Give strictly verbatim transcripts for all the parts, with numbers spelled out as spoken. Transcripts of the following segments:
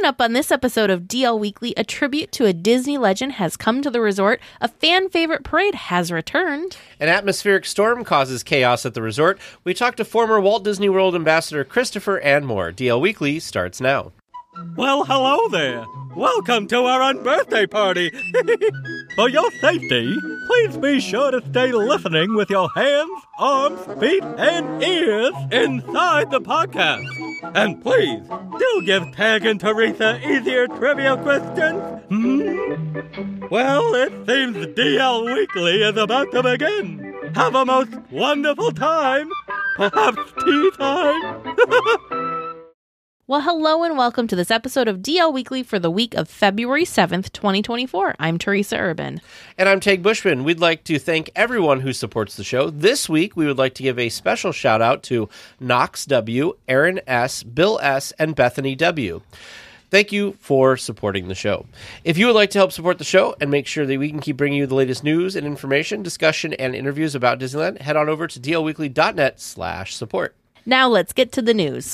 Coming up on this episode of D L Weekly, a tribute to a Disney legend has come to the resort, a fan-favorite parade has returned. An atmospheric storm causes chaos at the resort. We talk to former Walt Disney World ambassador Christopher and more. D L Weekly starts now. Well, hello there. Welcome to our unbirthday party. For your safety, please be sure to stay listening with your hands, arms, feet, and ears inside the podcast. And please, do give Tag and Teresa easier trivia questions. Hmm? Well, it seems D L Weekly is about to begin. Have a most wonderful time. Perhaps tea time. Well, hello and welcome to this episode of D L Weekly for the week of February seventh, twenty twenty-four. I'm Teresa Urban. And I'm Tag Bushman. We'd like to thank everyone who supports the show. This week, we would like to give a special shout out to Knox W., Aaron S., Bill S., and Bethany W. Thank you for supporting the show. If you would like to help support the show and make sure that we can keep bringing you the latest news and information, discussion, and interviews about Disneyland, head on over to dlweekly.net slash support. Now let's get to the news.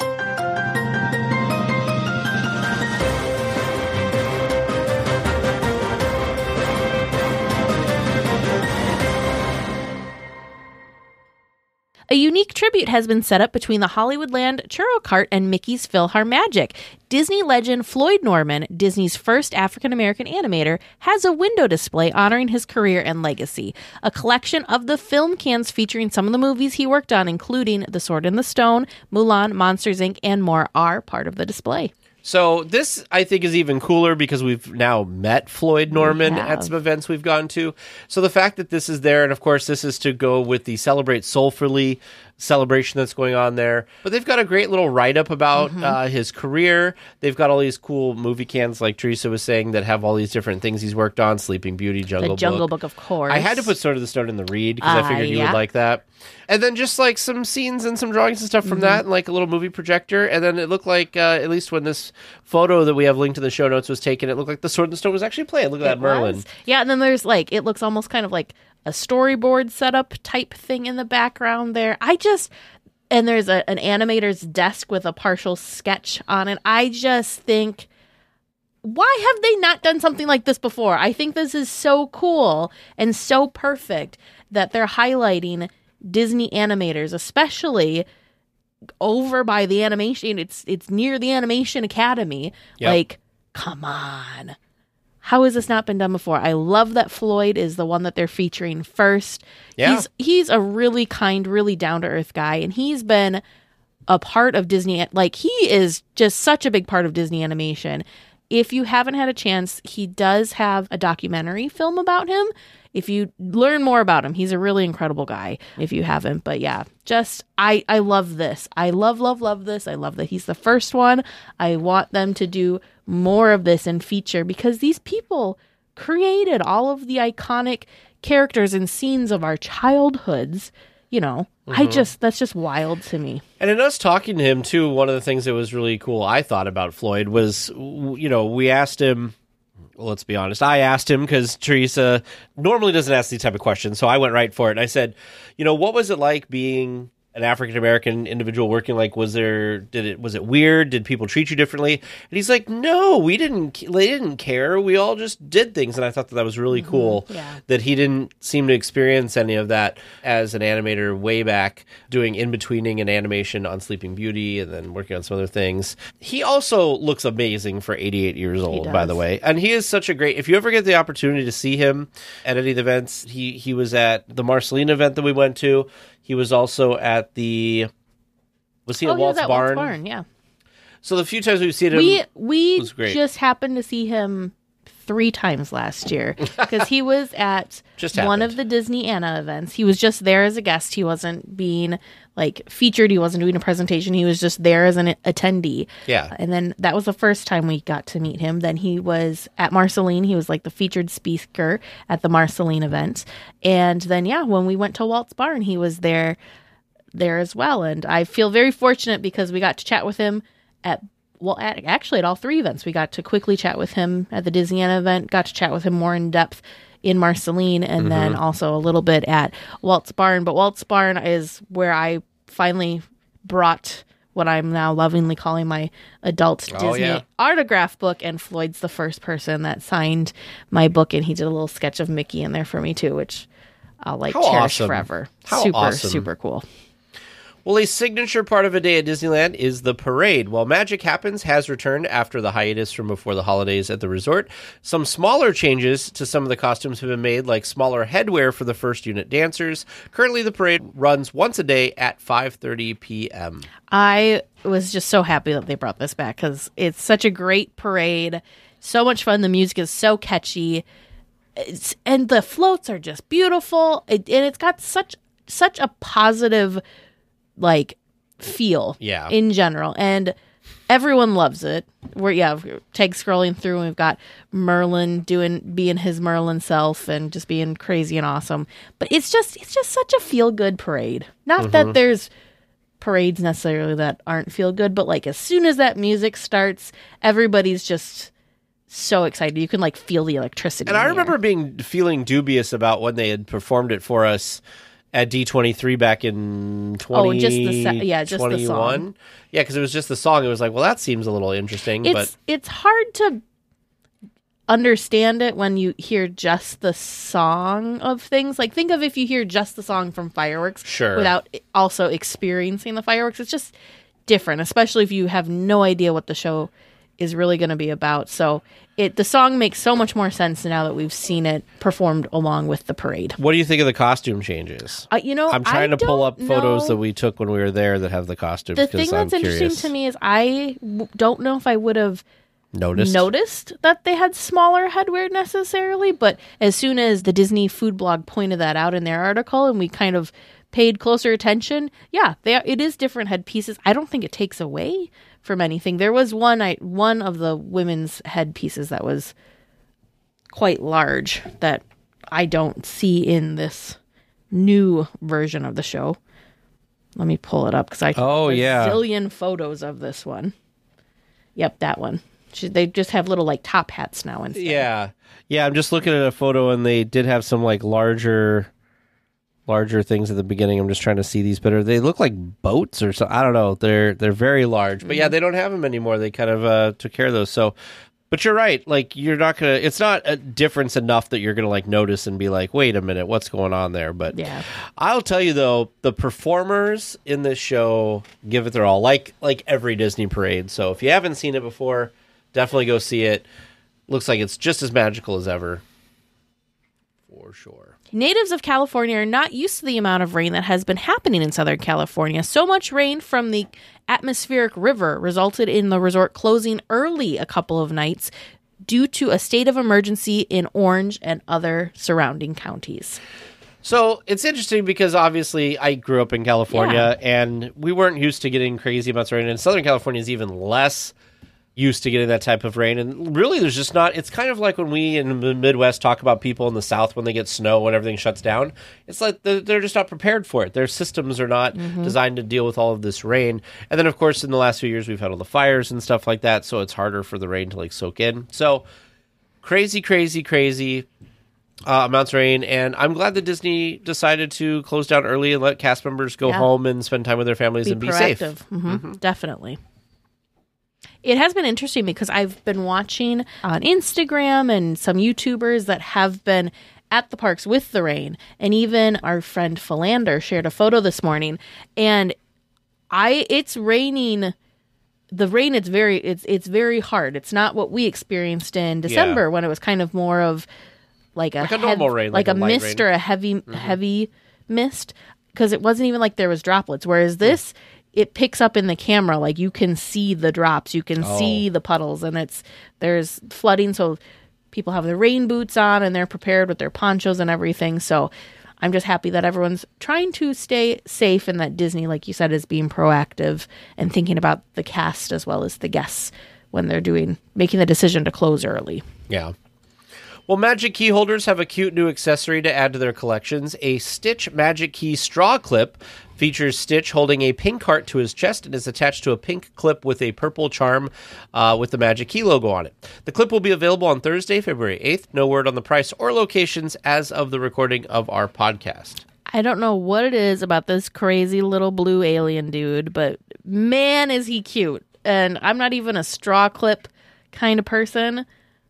A unique tribute has been set up between the Hollywoodland Churro Cart and Mickey's PhilharMagic. Disney legend Floyd Norman, Disney's first African-American animator, has a window display honoring his career and legacy. A collection of the film cans featuring some of the movies he worked on, including The Sword in the Stone, Mulan, Monsters, Incorporated, and more, are part of the display. So this, I think, is even cooler because we've now met Floyd Norman at some events we've gone to. So the fact that this is there, and of course this is to go with the Celebrate Soulfully celebration that's going on there. But they've got a great little write-up about mm-hmm. uh, his career. They've got all these cool movie cans, like Teresa was saying, that have all these different things he's worked on. Sleeping Beauty, Jungle Book. The Jungle Book, of course. I had to put Sword of the Stone in the read because uh, I figured you yeah. would like that. And then just like some scenes and some drawings and stuff from mm-hmm. that, and like a little movie projector. And then it looked like, uh, at least when this photo that we have linked in the show notes was taken, it looked like the Sword in the Stone was actually playing. Look at that, it Merlin. Was. Yeah, and then there's like, it looks almost kind of like a storyboard setup type thing in the background there. I just, and there's a, an animator's desk with a partial sketch on it. I just think, why have they not done something like this before? I think this is so cool and so perfect that they're highlighting Disney animators, especially over by the animation. It's it's near the Animation Academy. Yep. Like, come on. How has this not been done before? I love that Floyd is the one that they're featuring first. Yeah. He's he's a really kind, really down-to-earth guy, and he's been a part of Disney. Like, he is just such a big part of Disney animation. If you haven't had a chance, he does have a documentary film about him. If you learn more about him, he's a really incredible guy if you haven't. But yeah, just, I, I love this. I love, love, love this. I love that he's the first one. I want them to do more of this and feature, because these people created all of the iconic characters and scenes of our childhoods. You know, mm-hmm. I just, that's just wild to me. And in us talking to him too, one of the things that was really cool, I thought, about Floyd was, you know, we asked him, well, let's be honest, I asked him because Teresa normally doesn't ask these type of questions, so I went right for it. And I said, you know, what was it like being an African-American individual working? Like, was there, did it, was it weird? Did people treat you differently? And he's like, no, we didn't, they didn't care. We all just did things. And I thought that that was really mm-hmm. cool yeah. that he didn't seem to experience any of that as an animator way back, doing in-betweening and animation on Sleeping Beauty and then working on some other things. He also looks amazing for eighty-eight years old, by the way. And he is such a great, if you ever get the opportunity to see him at any of the events, he, he was at the Marceline event that we went to. He was also at the, was he oh, at Walt's he was at Barn? Walt's Barn, yeah. So the few times we've seen him, we we was great. just happened to see him three times last year because he was at just one happened. of the Disney Anna events. He was just there as a guest. He wasn't being like featured. He wasn't doing a presentation. He was just there as an attendee. Yeah. And then that was the first time we got to meet him. Then he was at Marceline. He was like the featured speaker at the Marceline event. And then, yeah, when we went to Walt's Barn, he was there there as well. And I feel very fortunate because we got to chat with him at Well, at, actually, at all three events, we got to quickly chat with him at the Disneyland event, got to chat with him more in depth in Marceline, and mm-hmm. then also a little bit at Walt's Barn. But Walt's Barn is where I finally brought what I'm now lovingly calling my adult Oh, Disney yeah. autograph book, and Floyd's the first person that signed my book, and he did a little sketch of Mickey in there for me too, which I'll like How cherish awesome. forever. How super, awesome. super cool. Well, a signature part of a day at Disneyland is the parade. While Magic Happens has returned after the hiatus from before the holidays at the resort, some smaller changes to some of the costumes have been made, like smaller headwear for the first unit dancers. Currently, the parade runs once a day at five thirty p.m. I was just so happy that they brought this back because it's such a great parade. So much fun. The music is so catchy. It's, and the floats are just beautiful. It, and it's got such such a positive like feel Yeah. in general. And everyone loves it. We're yeah, tag scrolling through and we've got Merlin doing being his Merlin self and just being crazy and awesome. But it's just it's just such a feel good parade. Not Mm-hmm. that there's parades necessarily that aren't feel good, but like as soon as that music starts, everybody's just so excited. You can like feel the electricity. And in I the remember air. being feeling dubious about when they had performed it for us at D twenty-three back in twenty Oh, just the se- yeah, just the twenty-one. song. Yeah, because it was just the song. It was like, well, that seems a little interesting, It's but it's hard to understand it when you hear just the song of things. Like think of if you hear just the song from fireworks Sure. without also experiencing the fireworks. It's just different, especially if you have no idea what the show is really going to be about. So it the song makes so much more sense now that we've seen it performed along with the parade. what do you think of the costume changes? Uh, you know, I'm trying I to pull don't up photos know. that we took when we were there that have the costumes. The 'cause thing I'm that's interesting curious. to me is I w- don't know if I would have Noticed? noticed that they had smaller headwear necessarily, but as soon as the Disney food blog pointed that out in their article and we kind of paid closer attention, yeah, they are, it is different headpieces. I don't think it takes away from anything. There was one I one of the women's headpieces that was quite large that I don't see in this new version of the show. Let me pull it up because I took Oh, a yeah. zillion photos of this one. Yep, that one. She, they just have little like top hats now instead. Yeah. Yeah, I'm just looking at a photo and they did have some like larger larger things at the beginning. I'm just trying to see these better. They look like boats or something. I don't know. They're they're very large. But yeah, they don't have them anymore. They kind of uh, took care of those. So but you're right. Like you're not going to it's not a difference enough that you're going to like notice and be like, "Wait a minute, what's going on there?" But Yeah. I'll tell you though, the performers in this show give it their all. Like like every Disney parade. So if you haven't seen it before, definitely go see it. Looks like it's just as magical as ever. For sure. Natives of California are not used to the amount of rain that has been happening in Southern California. So much rain from the atmospheric river resulted in the resort closing early a couple of nights due to a state of emergency in Orange and other surrounding counties. So it's interesting because obviously I grew up in California and we weren't used to getting crazy amounts of rain. And Southern California is even less used to getting that type of rain. And really there's just not, it's kind of like when we in the Midwest talk about people in the South when they get snow, when everything shuts down. It's like they're, they're just not prepared for it. Their systems are not designed to deal with all of this rain. And then of course in the last few years we've had all the fires and stuff like that. So it's harder for the rain to like soak in. So crazy, crazy, crazy. Uh, amounts of rain, and I'm glad that Disney decided to close down early and let cast members go Yeah. home and spend time with their families Be and be proactive. safe. Mhm, Definitely. It has been interesting because I've been watching on Instagram and some YouTubers that have been at the parks with the rain. And even our friend Philander shared a photo this morning. And I it's raining the rain it's very it's it's very hard. It's not what we experienced in December when it was kind of more of like a, Like a normal heav- rain, like, like a, a light mist rain. or a heavy heavy mist, because it wasn't even like there was droplets. Whereas this, it picks up in the camera, like you can see the drops, you can Oh. see the puddles, and it's there's flooding. So people have their rain boots on and they're prepared with their ponchos and everything. So I'm just happy that everyone's trying to stay safe and that Disney, like you said, is being proactive and thinking about the cast as well as the guests when they're doing making the decision to close early. Yeah. Well, Magic Key holders have a cute new accessory to add to their collections. A Stitch Magic Key straw clip features Stitch holding a pink heart to his chest and is attached to a pink clip with a purple charm uh, with the Magic Key logo on it. The clip will be available on Thursday, February eighth. No word on the price or locations as of the recording of our podcast. I don't know what it is about this crazy little blue alien dude, but man, is he cute. And I'm not even a straw clip kind of person,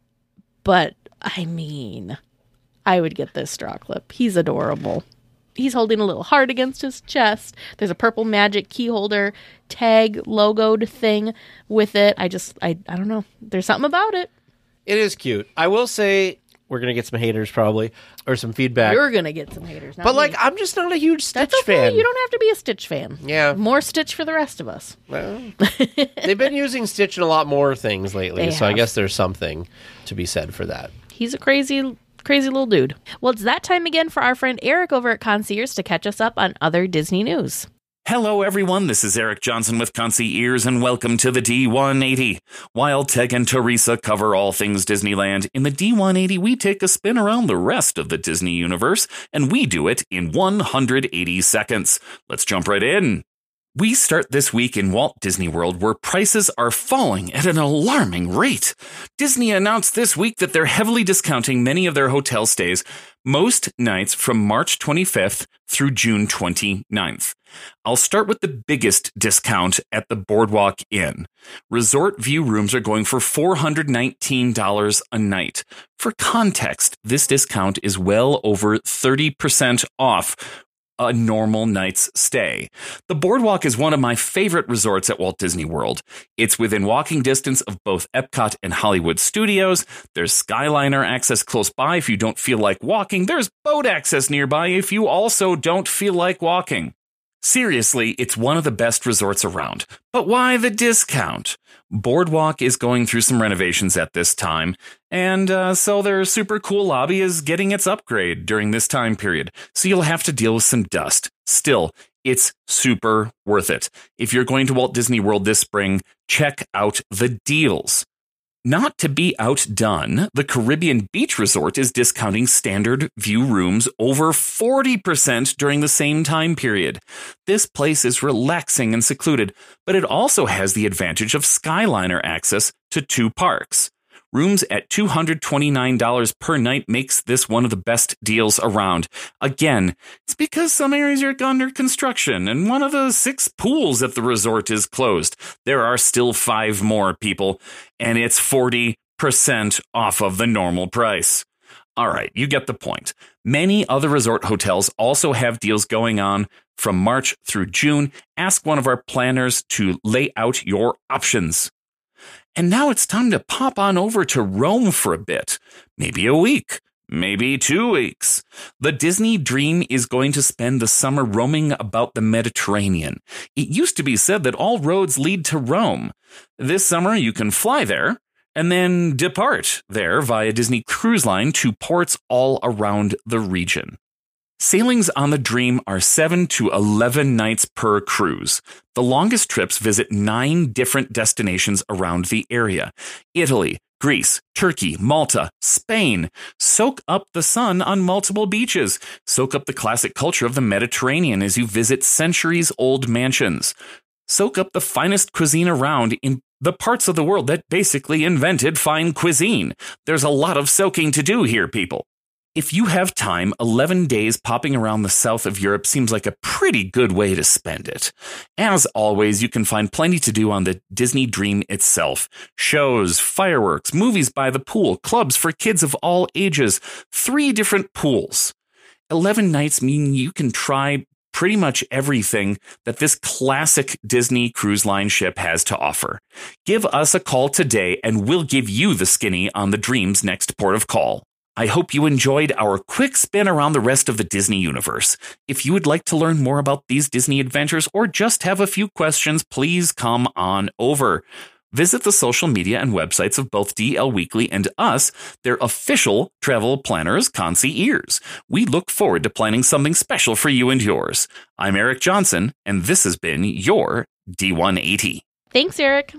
but I mean, I would get this straw clip. He's adorable. He's holding a little heart against his chest. There's a purple magic key holder tag logoed thing with it. I just, I, I don't know. There's something about it. It is cute. I will say we're going to get some haters probably, or some feedback. You're going to get some haters. Not but, me. like, I'm just not a huge Stitch That's okay. fan. You don't have to be a Stitch fan. Yeah. More Stitch for the rest of us. Well, they've been using Stitch in a lot more things lately, They so I have. guess there's something to be said for that. He's a crazy, crazy little dude. Well, it's that time again for our friend Eric over at Concierge to catch us up on other Disney news. Hello, everyone. This is Eric Johnson with Concierge, and welcome to the D one eighty. While Ted and Teresa cover all things Disneyland, in the D one eighty, we take a spin around the rest of the Disney universe, and we do it in one hundred eighty seconds. Let's jump right in. We start this week in Walt Disney World, where prices are falling at an alarming rate. Disney announced this week that they're heavily discounting many of their hotel stays, most nights from March twenty-fifth through June twenty-ninth. I'll start with the biggest discount at the Boardwalk Inn. Resort View rooms are going for four hundred nineteen dollars a night. For context, this discount is well over thirty percent off a normal night's stay. The Boardwalk is one of my favorite resorts at Walt Disney World. It's within walking distance of both Epcot and Hollywood Studios. There's Skyliner access close by if you don't feel like walking. There's boat access nearby if you also don't feel like walking. Seriously, it's one of the best resorts around. But why the discount? Boardwalk is going through some renovations at this time, and uh, so their super cool lobby is getting its upgrade during this time period, so you'll have to deal with some dust. Still, it's super worth it. If you're going to Walt Disney World this spring, check out the deals. Not to be outdone, the Caribbean Beach Resort is discounting standard view rooms over forty percent during the same time period. This place is relaxing and secluded, but it also has the advantage of Skyliner access to two parks. Rooms at two hundred twenty-nine dollars per night makes this one of the best deals around. Again, it's because some areas are under construction and one of the six pools at the resort is closed. There are still five more, people, and it's forty percent off of the normal price. All right, you get the point. Many other resort hotels also have deals going on from March through June. Ask one of our planners to lay out your options. And now it's time to pop on over to Rome for a bit. Maybe a week. Maybe two weeks. The Disney Dream is going to spend the summer roaming about the Mediterranean. It used to be said that all roads lead to Rome. This summer you can fly there and then depart there via Disney Cruise Line to ports all around the region. Sailings on the Dream are seven to eleven nights per cruise. The longest trips visit nine different destinations around the area. Italy, Greece, Turkey, Malta, Spain. Soak up the sun on multiple beaches. Soak up the classic culture of the Mediterranean as you visit centuries-old mansions. Soak up the finest cuisine around in the parts of the world that basically invented fine cuisine. There's a lot of soaking to do here, people. If you have time, eleven days popping around the south of Europe seems like a pretty good way to spend it. As always, you can find plenty to do on the Disney Dream itself. Shows, fireworks, movies by the pool, clubs for kids of all ages, three different pools. eleven nights mean you can try pretty much everything that this classic Disney Cruise Line ship has to offer. Give us a call today and we'll give you the skinny on the Dream's next port of call. I hope you enjoyed our quick spin around the rest of the Disney universe. If you would like to learn more about these Disney adventures or just have a few questions, please come on over. Visit the social media and websites of both D L Weekly and us, their official travel planners, Concierge. We look forward to planning something special for you and yours. I'm Eric Johnson, and this has been your D one eighty. Thanks, Eric.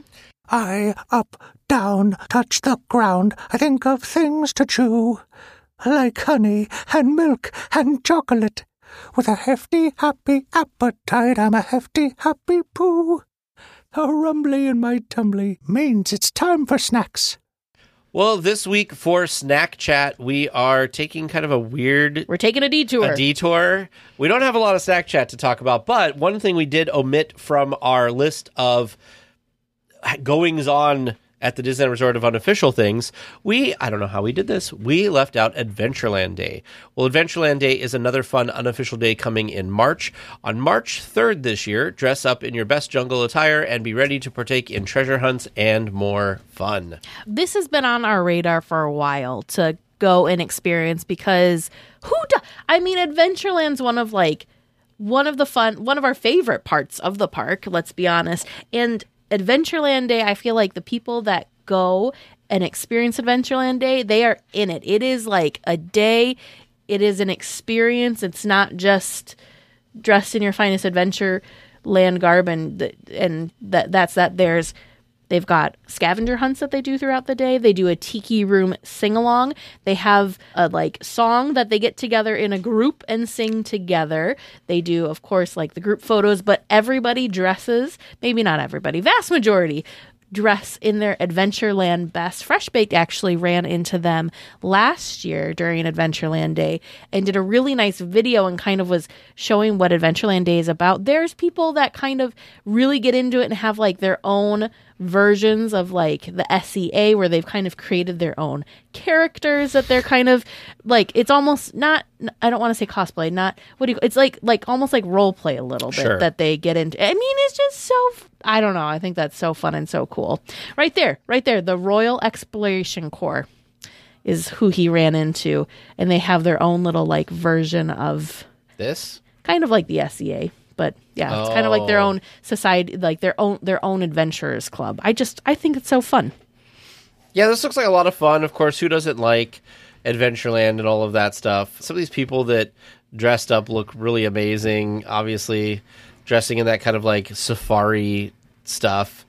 I, up, down, touch the ground, I think of things to chew, like honey and milk and chocolate. With a hefty, happy appetite, I'm a hefty, happy poo. A rumbly in my tumbly means it's time for snacks. Well, this week for Snack Chat, we are taking kind of a weird We're taking a detour. a detour. We don't have a lot of Snack Chat to talk about, but one thing we did omit from our list of goings on at the Disneyland Resort of unofficial things, we, I don't know how we did this, we left out Adventureland Day. Well, Adventureland Day is another fun unofficial day coming in March. On March third this year, dress up in your best jungle attire and be ready to partake in treasure hunts and more fun. This has been on our radar for a while to go and experience because who do- I mean, Adventureland's one of like, one of the fun, one of our favorite parts of the park, let's be honest. And Adventureland Day, I feel like the people that go and experience Adventureland Day, they are in it. It is like a day. It is an experience. It's not just dressed in your finest Adventureland garb and and that that's that. There's they've got scavenger hunts that they do throughout the day. They do a tiki room sing along. They have a like song that they get together in a group and sing together. They do, of course, like the group photos, but everybody dresses, maybe not everybody, vast majority dress in their Adventureland best. Fresh Baked actually ran into them last year during Adventureland Day and did a really nice video and kind of was showing what Adventureland Day is about. There's people that kind of really get into it and have like their own versions of like the S E A where they've kind of created their own characters that they're kind of like, it's almost not, I don't want to say cosplay, not, what do you, it's like, like almost like role play a little bit Sure. that they get into. I mean, it's just so, I don't know. I think that's so fun and so cool. Right there, right there. The Royal Exploration Corps is who he ran into, and they have their own little like version of This? kind of like the S E A. But yeah, it's kind of like their Oh. own society, like their own their own adventurers club. I just I think it's so fun. Yeah, this looks like a lot of fun. Of course, who doesn't like Adventureland and all of that stuff? Some of these people that dressed up look really amazing. Obviously, dressing in that kind of like safari stuff.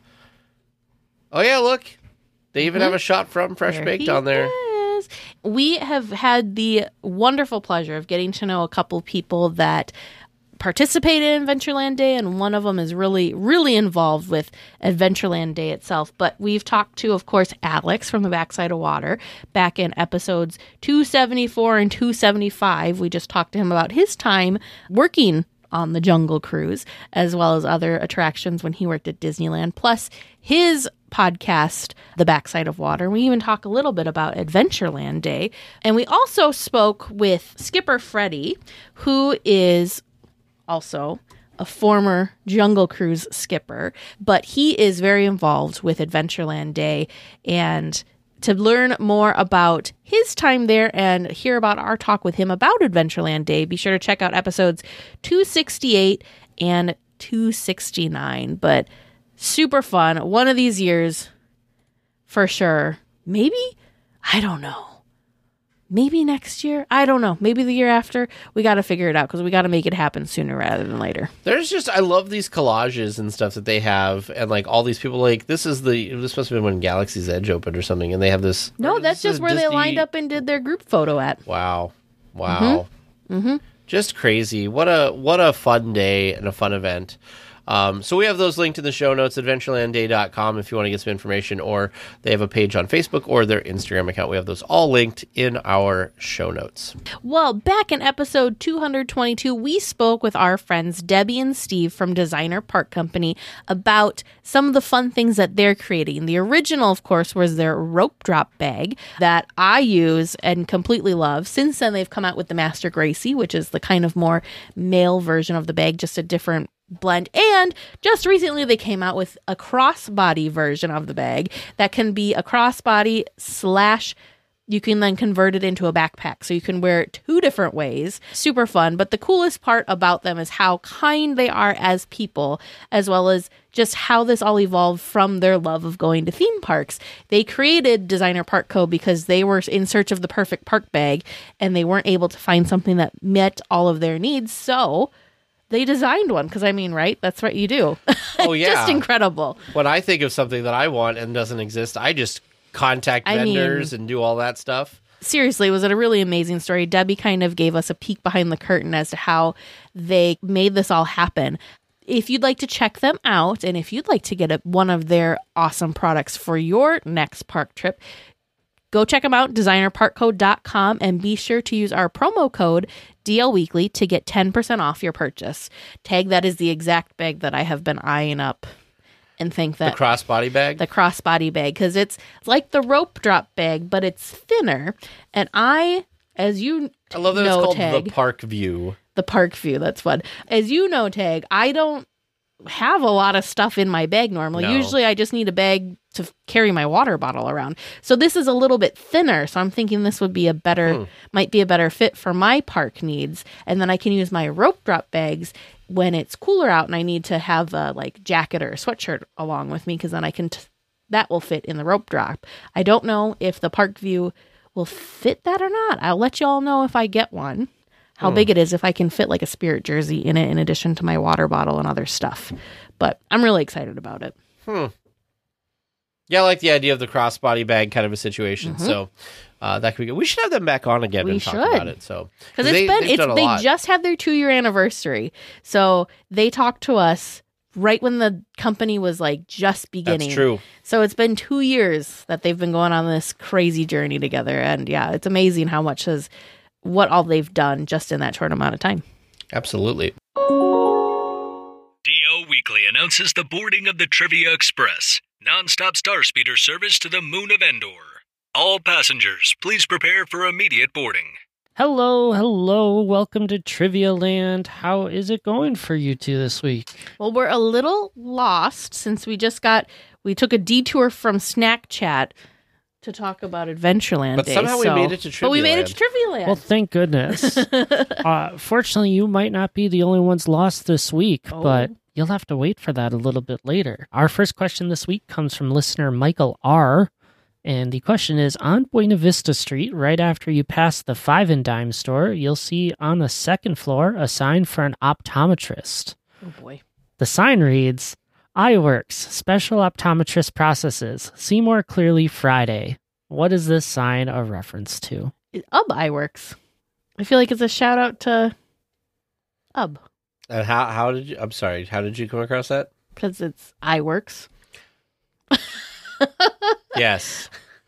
Oh yeah, look. They even have a shot from Fresh There Baked he on there. is. We have had the wonderful pleasure of getting to know a couple people that participated in Adventureland Day, and one of them is really, really involved with Adventureland Day itself. But we've talked to, of course, Alex from the Backside of Water back in episodes two seventy-four and two seventy-five. We just talked to him about his time working on the Jungle Cruise, as well as other attractions when he worked at Disneyland, plus his podcast, The Backside of Water. We even talk a little bit about Adventureland Day. And we also spoke with Skipper Freddie, who is also a former Jungle Cruise skipper, but he is very involved with Adventureland Day. And to learn more about his time there and hear about our talk with him about Adventureland Day, be sure to check out episodes two sixty-eight and two sixty-nine. But super fun. One of these years, for sure. Maybe? I don't know. Maybe next year? I don't know. Maybe the year after? We got to figure it out because we got to make it happen sooner rather than later. There's just, I love these collages and stuff that they have, and like all these people. Like this is the this must have been when Galaxy's Edge opened or something, and they have this. No, or that's this just is where they Disney- lined up and did their group photo at. Wow, wow, mm-hmm. Just crazy. What a what a fun day and a fun event. Um, so we have those linked in the show notes, adventureland day dot com if you want to get some information, or they have a page on Facebook or their Instagram account. We have those all linked in our show notes. Well, back in episode two twenty-two, we spoke with our friends Debbie and Steve from Designer Park Company about some of the fun things that they're creating. The original, of course, was their rope drop bag that I use and completely love. Since then, they've come out with the Master Gracie, which is the kind of more male version of the bag, just a different blend. And just recently they came out with a crossbody version of the bag that can be a crossbody slash you can then convert it into a backpack, so you can wear it two different ways. Super fun. But the coolest part about them is how kind they are as people, as well as just how this all evolved from their love of going to theme parks. They created Designer Park Co. because they were in search of the perfect park bag and they weren't able to find something that met all of their needs. So they designed one, because I mean, right? That's what you do. Oh, yeah. Just incredible. When I think of something that I want and doesn't exist, I just contact I vendors mean- and do all that stuff. Seriously, was it a really amazing story? Debbie kind of gave us a peek behind the curtain as to how they made this all happen. If you'd like to check them out, and if you'd like to get a, one of their awesome products for your next park trip, Go check them out, designer part code dot com, and be sure to use our promo code D L Weekly to get ten percent off your purchase. Tag, that is the exact bag that I have been eyeing up and think that The crossbody bag? the crossbody bag, because it's like the rope drop bag, but it's thinner. And I, as you I love that know, it's called Tag, the Park View. the Park View, that's fun. As you know, Tag, I don't have a lot of stuff in my bag normally. No. Usually I just need a bag to f- carry my water bottle around. So this is a little bit thinner, so I'm thinking this would be a better, Hmm. might be a better fit for my park needs. And then I can use my rope drop bags when it's cooler out and I need to have a like jacket or a sweatshirt along with me, because then I can, t- that will fit in the rope drop. I don't know if the Park View will fit that or not. I'll let you all know if I get one. How Hmm. big it is, if I can fit like a Spirit jersey in it in addition to my water bottle and other stuff. But I'm really excited about it. Hmm. Yeah, I like the idea of the crossbody bag kind of a situation. So uh, that could be good. We should have them back on again We and talk should. about it. So Because it's they, been, they've it's done a they lot. just had their two year anniversary. So they talked to us right when the company was like just beginning. That's true. So it's been two years that they've been going on this crazy journey together. And yeah, it's amazing how much has, what all they've done just in that short amount of time. Absolutely. D L Weekly announces the boarding of the Trivia Express, non-stop star speeder service to the moon of Endor. All passengers, please prepare for immediate boarding. Hello, hello. Welcome to Trivia Land. How is it going for you two this week? Well, we're a little lost since we just got, we took a detour from Snack Chat to talk about Adventureland But Day. somehow we so- made it to But we made it Trivia to Trivia Land. Well, thank goodness. uh, fortunately, you might not be the only ones lost this week, Oh. but you'll have to wait for that a little bit later. Our first question this week comes from listener Michael R. And the question is, on Buena Vista Street, right after you pass the Five and Dime store, you'll see on the second floor a sign for an optometrist. oh boy. The sign reads, iWorks, Special Optometrist Processes. See more clearly Friday. What is this sign a reference to? It, U B iWorks. I feel like it's a shout out to U B And how how did you? I'm sorry. How did you come across that? because it's iWorks. Yes.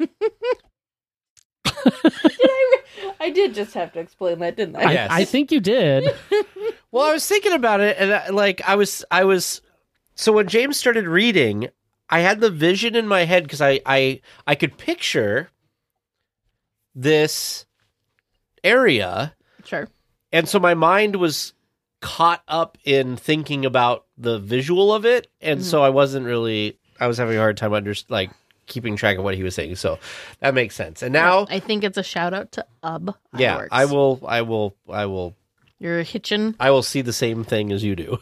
I did just have to explain that, didn't I? I, Yes. I think you did. Well, I was thinking about it, and I, like I was, I was. So when James started reading, I had the vision in my head because I, I, I could picture this area, Sure. and so my mind was caught up in thinking about the visual of it, and so I wasn't really. I was having a hard time under like keeping track of what he was saying. So that makes sense. And now, I think it's a shout out to U B yeah, iWorks. I will, I will, I will, You're hitching. I will see the same thing as you do.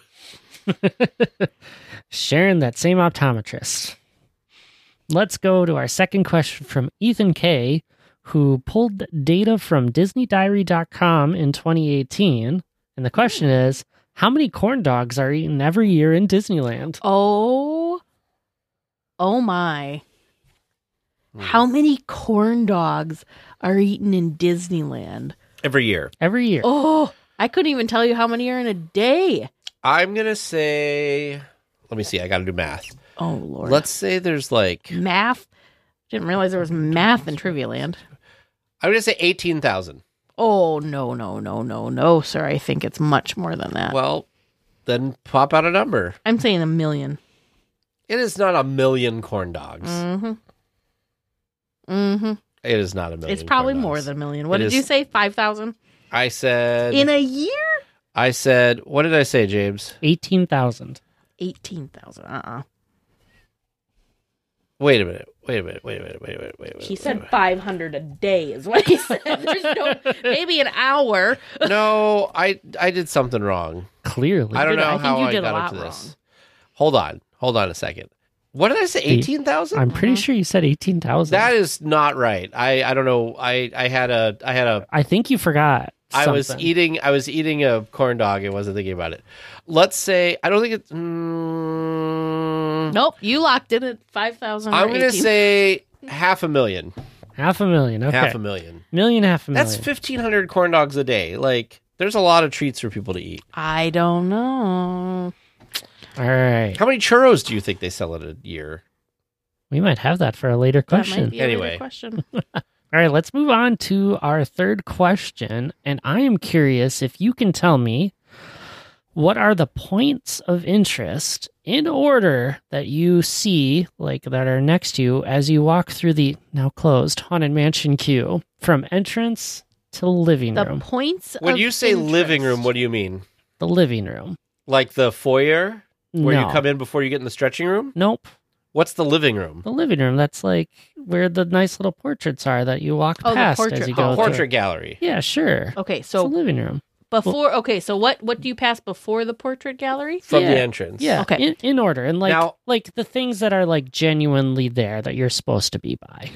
Sharing that same optometrist. Let's go to our second question from Ethan K., who pulled data from Disney Diary dot com in twenty eighteen. And the question is, how many corn dogs are eaten every year in Disneyland? Oh, oh my. Hmm. How many corn dogs are eaten in Disneyland? Every year. Every year. Oh, I couldn't even tell you how many are in a day. I'm gonna say. Let me see. I got to do math. Oh, Lord. Let's say there's like. Math? Didn't realize there was math in Trivia Land. I'm gonna say eighteen thousand. Oh, no, no, no, no, no, sir. I think it's much more than that. Well, then pop out a number. I'm saying a million. It is not a million corn dogs. Mm-hmm. Mm-hmm. It is not a million. It's probably corn more dogs. than a million. What It did is- you say? five thousand? I said. In a year? I said. What did I say, James? eighteen thousand. eighteen thousand. Uh-uh. Wait a minute. Wait a minute. Wait a minute. Wait a minute. Wait a minute. He wait a said minute. five hundred a day is what he said. There's no, maybe an hour. No, I I did something wrong. Clearly. I don't did- know I think how you I did a got lot into this. wrong. Hold on. Hold on a second. What did I say? Eighteen thousand? I'm pretty sure you said eighteen thousand. That is not right. I, I don't know. I, I had a I had a I think you forgot. I was something. eating I was eating a corn dog and wasn't thinking about it. Let's say I don't think it's. Mm, Nope, you locked in at five thousand. I'm gonna say half a million. half a million. Okay. Half a million. Million, half a million. That's fifteen hundred corn dogs a day. Like there's a lot of treats for people to eat. I don't know. All right. How many churros do you think they sell in a year? We might have that for a later That might question. be a later Anyway. question. All right, let's move on to our third question. And I am curious if you can tell me what are the points of interest in order that you see, like that are next to you as you walk through the now closed Haunted Mansion queue from entrance to living The room. points When of you say interest. living room, what do you mean? The living room. Like the foyer where no. you come in before you get in the stretching room? Nope. What's the living room? The living room. That's like where the nice little portraits are that you walk Oh, the past portrait as you hall. go through. Portrait gallery. Yeah, sure. Okay, It's so the living room. before, okay, so what what do you pass before the portrait gallery? From Yeah. the entrance. Yeah. Okay. In, in order. And like Now- like the things that are like genuinely there that you're supposed to be by.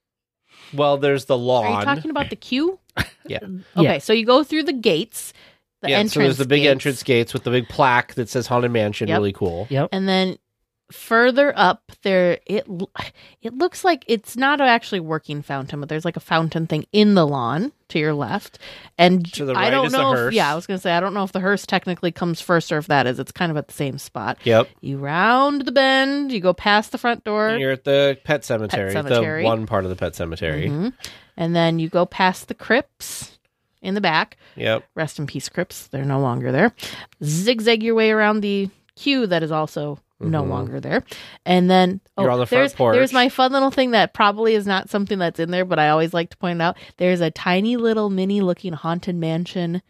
Well, there's the lawn. Are you talking about the queue? Yeah. Okay, Yeah. so you go through the gates, the yeah, entrance so there's the big gates, entrance gates with the big plaque that says Haunted Mansion. Yep. Really cool. Yep. and then further up there, it l- it looks like it's not actually a working fountain, but there's like a fountain thing in the lawn to your left, and To the I right don't is the know. If, hearse. yeah, I was gonna say I don't know if the hearse technically comes first or if that is. It's kind of at the same spot. Yep. You round the bend, you go past the front door, And you're at the pet cemetery, cemetery. the one part of the pet cemetery. Mhm. and then you go past the crypts in the back. Yep. Rest in peace, crypts. They're no longer there. Zigzag your way around the queue that is also no Mhm. longer there. And then oh, You're on the front there's, porch. there's my fun little thing that probably is not something that's in there, but I always like to point out. There's a tiny little mini looking haunted mansion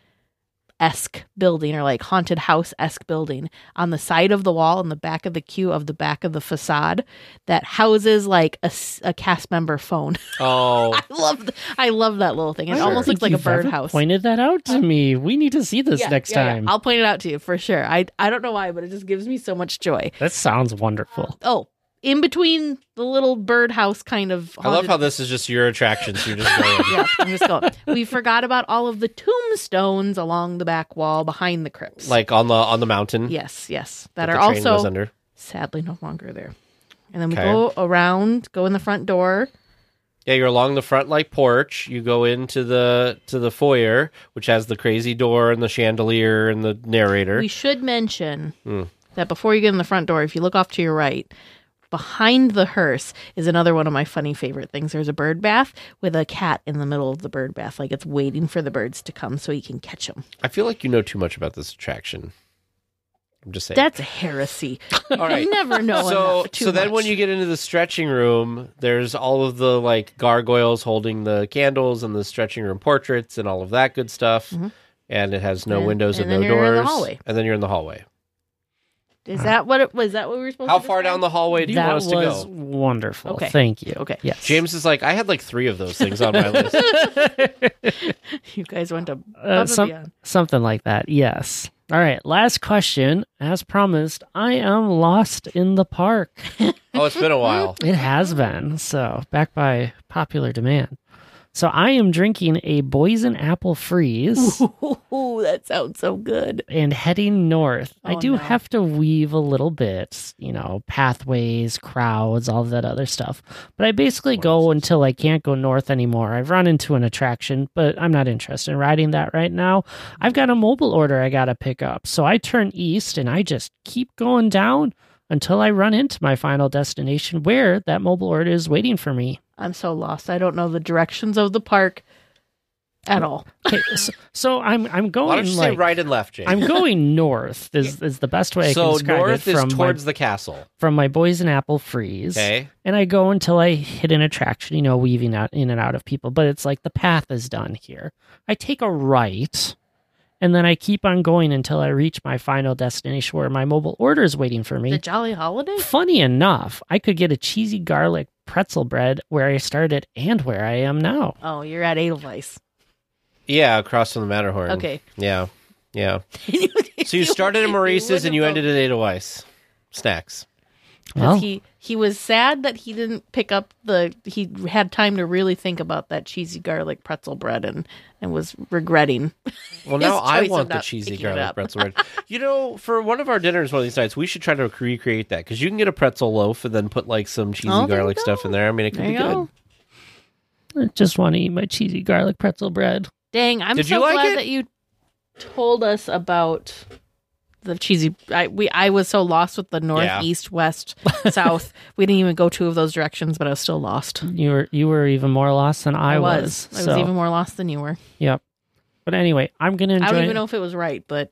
esque building or like haunted house esque building on the side of the wall in the back of the queue of the back of the facade that houses like a, s- a cast member phone. Oh, I love th- I love that little thing. It I don't almost think looks like a you've ever birdhouse. Pointed that out to me. We need to see this Yeah, next yeah, yeah. time. I'll point it out to you for sure. I I don't know why, but it just gives me so much joy. That sounds wonderful. Oh, in between the little birdhouse kind of. I love haunted- how this is just your attractions. You're just going. Yeah, I'm just going. We forgot about all of the tombstones along the back wall behind the crypts. Like on the on the mountain. yes, yes, that, that are the train goes also under. sadly no longer there. And then we Okay. go around, go in the front door. Yeah, you're along the front like porch. You go into the to the foyer, which has the crazy door and the chandelier and the narrator. We should mention Hmm. that before you get in the front door, if you look off to your right, behind the hearse is another one of my funny favorite things. There's a bird bath with a cat in the middle of the bird bath, like it's waiting for the birds to come so he can catch them. I feel like you know too much about this attraction. I'm just saying. That's heresy. All right. You never know so enough, too so then much. when you get into the stretching room, there's all of the like gargoyles holding the candles and the stretching room portraits and all of that good stuff. Mhm. And it has no And- windows and and, then no you're in doors. the hallway. And then you're in the hallway. Is that what it was? That what we were supposed How to far describe? down the hallway do you that want us to was go? wonderful. Okay. Thank you. Okay. Yes. James is like, I had like three of those things on my list. You guys went to above Uh, and some, beyond. something like that. Yes. All right. Last question. As promised, I am lost in the park. Oh, it's been a while. It has been. So, back by popular demand. So, I am drinking a Boysen Apple Freeze Ooh, that sounds so good. and heading north. I Oh, do no. have to weave a little bit, you know, pathways, crowds, all of that other stuff. But I basically go until I can't go north anymore. I've run into an attraction, but I'm not interested in riding that right now. I've got a mobile order I got to pick up. So I turn east and I just keep going down until I run into my final destination where that mobile order is waiting for me. I'm so lost. I don't know the directions of the park at all. Okay, so, so I'm I'm going Why don't you say like right and left, James? I'm going north is is the best way I so can describe north it is from towards my, the castle. from my Boysen Apple Freeze. Okay. And I go until I hit an attraction, you know, weaving out in and out of people. But it's like the path is done here. I take a right, and then I keep on going until I reach my final destination where my mobile order is waiting for me. The Jolly Holiday? Funny enough, I could get a cheesy garlic pretzel bread where I started and where I am now. Oh, you're at Edelweiss. Yeah, across from the Matterhorn. Okay. Yeah. Yeah. So you started at Maurice's and you ended at Edelweiss. Snacks. Well, he he was sad that he didn't pick up the he had time to really think about that cheesy garlic pretzel bread and and was regretting. Well, now His I choice of want the not cheesy picking it garlic up. pretzel bread. You know, for one of our dinners one of these nights, we should try to recreate that because you can get a pretzel loaf and then put like some cheesy Oh, there you garlic go. stuff in there. I mean, it could There be you good. go. I just want to eat my cheesy garlic pretzel bread. Dang, I'm Did so you like glad it? that you told us about the cheesy. I we I was so lost with the north, Yeah. east, west, south. We didn't even go two of those directions, but I was still lost. You were you were even more lost than I, I was. I was so, even more lost than you were. Yep. But anyway, I'm gonna enjoy. I don't even know if it was right, but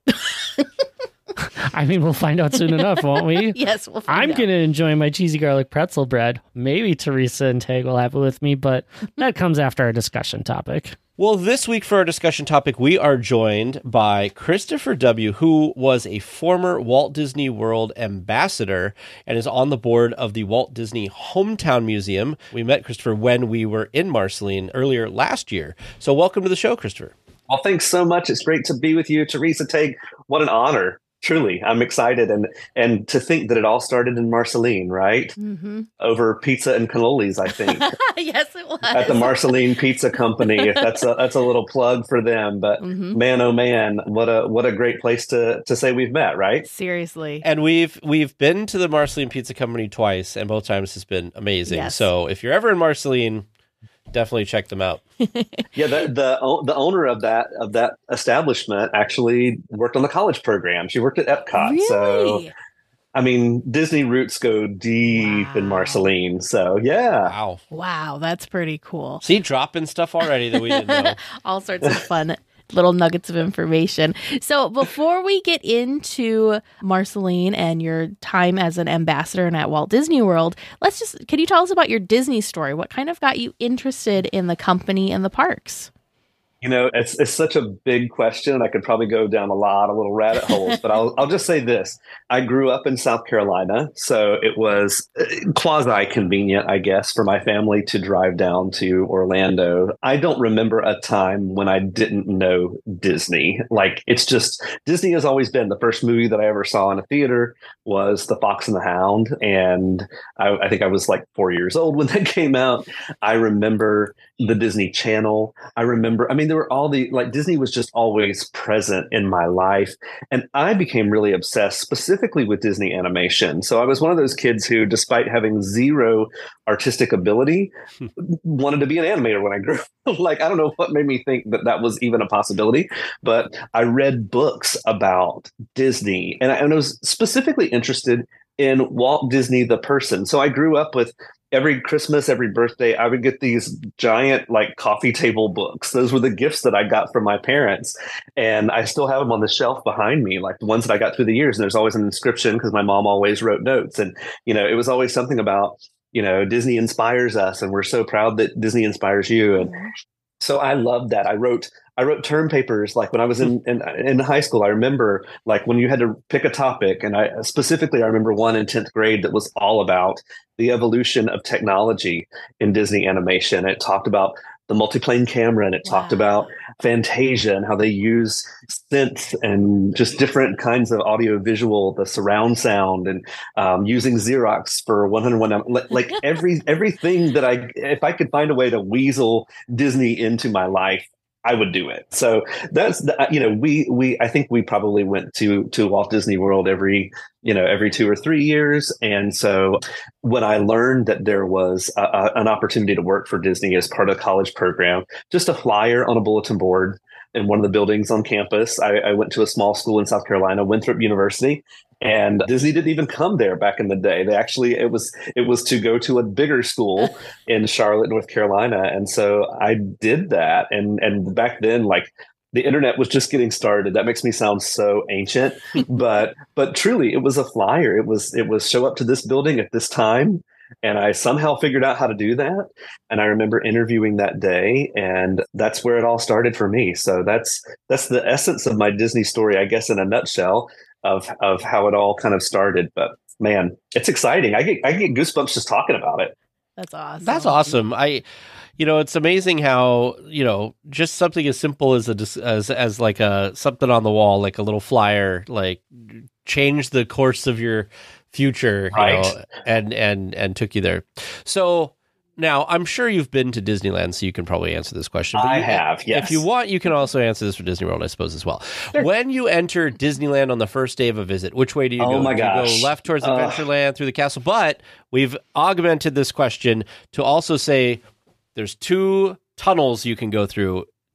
I mean, we'll find out soon enough, won't we? yes, we'll find I'm out. gonna enjoy my cheesy garlic pretzel bread. Maybe Teresa and Tag will have it with me, but that comes after our discussion topic. Well, this week for our discussion topic, we are joined by Christopher W., who was a former Walt Disney World ambassador and is on the board of the Walt Disney Hometown Museum. We met Christopher when we were in Marceline earlier last year. So welcome to the show, Christopher. Well, thanks so much. It's great to be with you, Teresa Teague. What an honor. Truly, I'm excited. And and to think that it all started in Marceline, right? Mm-hmm. Over pizza and cannolis, I think. yes, it was. At the Marceline Pizza Company. If that's a that's a little plug for them. But Mhm. man, oh man, what a what a great place to to say we've met, right? Seriously. And we've we've been to the Marceline Pizza Company twice, and both times has been amazing. Yes. So if you're ever in Marceline, definitely check them out. Yeah, the, the the owner of that of that establishment actually worked on the college program. She worked at Epcot. Really? So I mean, Disney roots go deep Wow. in Marceline. So yeah. Wow. Wow, that's pretty cool. See, dropping stuff already that we didn't know. All sorts of fun little nuggets of information. So before we get into Marceline and your time as an ambassador and at Walt Disney World, let's just, can you tell us about your Disney story? What kind of got you interested in the company and the parks? You know, it's it's such a big question. I could probably go down a lot of little rabbit holes, but I'll I'll just say this. I grew up in South Carolina, so it was quasi convenient, I guess, for my family to drive down to Orlando. I don't remember a time when I didn't know Disney. Like, it's just, Disney has always been. The first movie that I ever saw in a theater was The Fox and the Hound, and I, I think I was like four years old when that came out. I remember the Disney Channel. I remember, I mean, there were all the, like, Disney was just always present in my life. And I became really obsessed specifically with Disney animation. So I was one of those kids who, despite having zero artistic ability, wanted to be an animator when I grew up. Like, I don't know what made me think that that was even a possibility, but I read books about Disney, and I, and I was specifically interested in Walt Disney, the person. So I grew up with, every Christmas, every birthday, I would get these giant, like, coffee table books. Those were the gifts that I got from my parents. And I still have them on the shelf behind me, like the ones that I got through the years. And there's always an inscription because my mom always wrote notes. And, you know, it was always something about, you know, Disney inspires us, and we're so proud that Disney inspires you. And so I loved that. I wrote I wrote term papers, like when I was in, in in high school. I remember, like, when you had to pick a topic, and I specifically I remember one in tenth grade that was all about the evolution of technology in Disney animation. It talked about the multiplane camera, and it Wow. talked about Fantasia and how they use synths and just different kinds of audio visual, the surround sound, and um, using Xerox for one oh one. Like, like every everything that I, if I could find a way to weasel Disney into my life, I would do it. So that's the, you know, we we I think we probably went to to Walt Disney World every you know every two or three years. And so when I learned that there was a, a, an opportunity to work for Disney as part of the college program, just a flyer on a bulletin board in one of the buildings on campus. I, I went to a small school in South Carolina, Winthrop University. And Disney didn't even come there back in the day. They actually, it was it was to go to a bigger school in Charlotte, North Carolina. And so I did that. And and back then, like, the internet was just getting started. That makes me sound so ancient, but but truly, it was a flyer. It was it was show up to this building at this time. And I somehow figured out how to do that. And I remember interviewing that day, and that's where it all started for me. So that's that's the essence of my Disney story, I guess, in a nutshell, of of how it all kind of started. But man, it's exciting. I get I get goosebumps just talking about it. That's awesome. That's awesome. I, you know, it's amazing how, you know, just something as simple as a dis- as as like a something on the wall, like a little flyer, like change the course of your future, you Right. know, and and and took you there. So now I'm sure you've been to Disneyland, so you can probably answer this question. I you, have, yes. If you want, you can also answer this for Disney World, I suppose, as well. When you enter Disneyland on the first day of a visit, which way do you Oh go? my do you gosh. go left towards Ugh. Adventureland through the castle? But we've augmented this question to also say there's two tunnels you can go through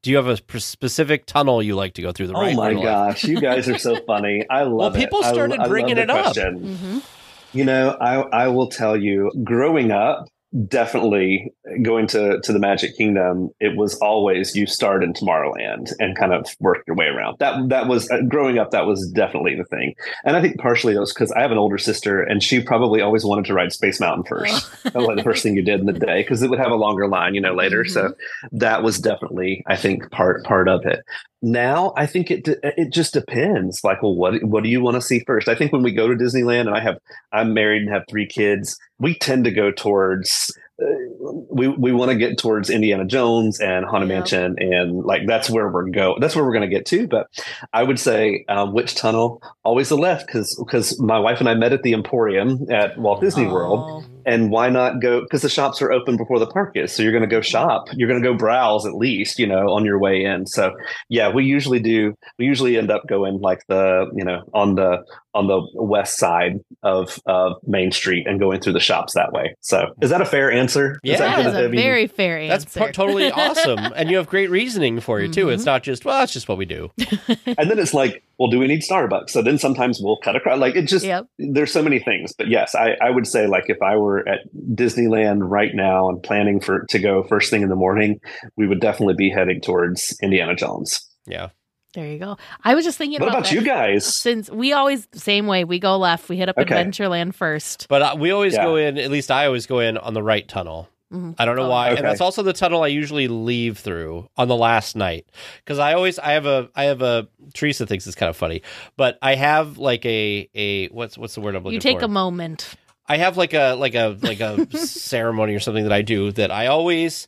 Do you have a p- specific tunnel you like to go through? The Oh right my or the left? gosh, you guys are so funny. I love Well, it. people I- started I bringing love it the up. question. Mm-hmm. You know, I I will tell you, growing up, definitely going to, to the Magic Kingdom, it was always you start in Tomorrowland and kind of work your way around. That that was uh, growing up. That was definitely the thing. And I think partially that was because I have an older sister, and she probably always wanted to ride Space Mountain first. Oh. That was like the first thing you did in the day because it would have a longer line, you know, later. Mm-hmm. So that was definitely, I think, part part of it. Now, I think it it just depends. Like, well, what what do you want to see first? I think when we go to Disneyland, and I have I'm married and have three kids, we tend to go towards uh, we we want to get towards Indiana Jones and Haunted Yeah. Mansion, and like that's where we're go. That's where we're going to get to. But I would say uh, which tunnel? Always the left, because because my wife and I met at the Emporium at Walt Disney World. Oh. And why not go? Because the shops are open before the park is. So you're going to go shop. You're going to go browse at least, you know, on your way in. So yeah, we usually do. We usually end up going like the, you know, on the on the west side of uh, Main Street and going through the shops that way. So is that a fair answer? Yeah. Is That good? is a I mean, very fair answer. That's par- totally awesome. And you have great reasoning for you, too. It's not just, well, it's just what we do. and then it's like, well, do we need Starbucks? So then sometimes we'll cut across. Like it just, Yep. there's so many things. But yes, I, I would say like if I were at Disneyland right now and planning for to go first thing in the morning, we would definitely be heading towards Indiana Jones. Yeah. There you go. I was just thinking What about about that. you guys? Since we always the same way, we go left, we hit up Okay. Adventureland first. But uh, we always Yeah. go in, at least I always go in on the right tunnel. Mhm. I don't know Oh. why. Okay. And that's also the tunnel I usually leave through on the last night. Because I always, I have a, I have a, Teresa thinks it's kind of funny, but I have like a, a, what's, what's the word I'm looking You take for? a moment. I have like a, like a, like a ceremony or something that I do that I always,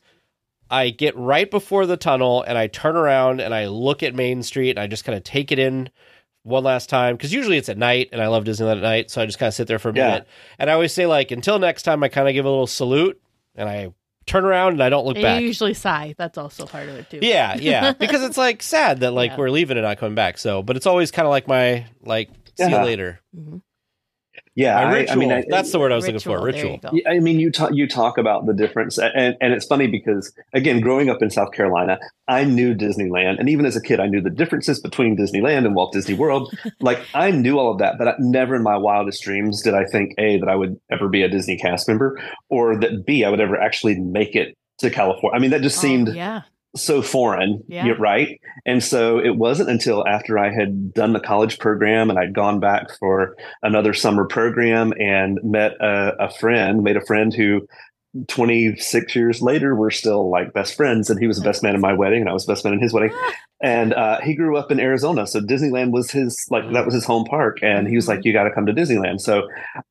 I get right before the tunnel and I turn around and I look at Main Street and I just kind of take it in one last time. Because usually it's at night and I love Disneyland at night. So I just kind of sit there for a Yeah. minute. And I always say like, until next time, I kind of give a little salute and I turn around and I don't look And back. you usually sigh. That's also part of it too. Yeah, yeah. Because it's like sad that like Yeah. we're leaving and not coming back. So, but it's always kind of like my, like, see you Yeah. later. Yeah, My I, ritual. I mean, I, That's the word I was looking Ritual, for. there you Ritual. go. Yeah, I mean, you talk you talk about the difference, and and it's funny because again, growing up in South Carolina, I knew Disneyland, and even as a kid, I knew the differences between Disneyland and Walt Disney World. Like I knew all of that, but I, never in my wildest dreams did I think a that I would ever be a Disney cast member, or that b I would ever actually make it to California. I mean, that just Oh, seemed yeah. so foreign, Yeah. yeah, right? And so it wasn't until after I had done the college program and I'd gone back for another summer program and met a, a friend, made a friend who twenty-six years later we're still like best friends, and he was the best man in my wedding and I was best man in his wedding. And uh, he grew up in Arizona, so Disneyland was his like that was his home park, and he was like, you got to come to Disneyland. So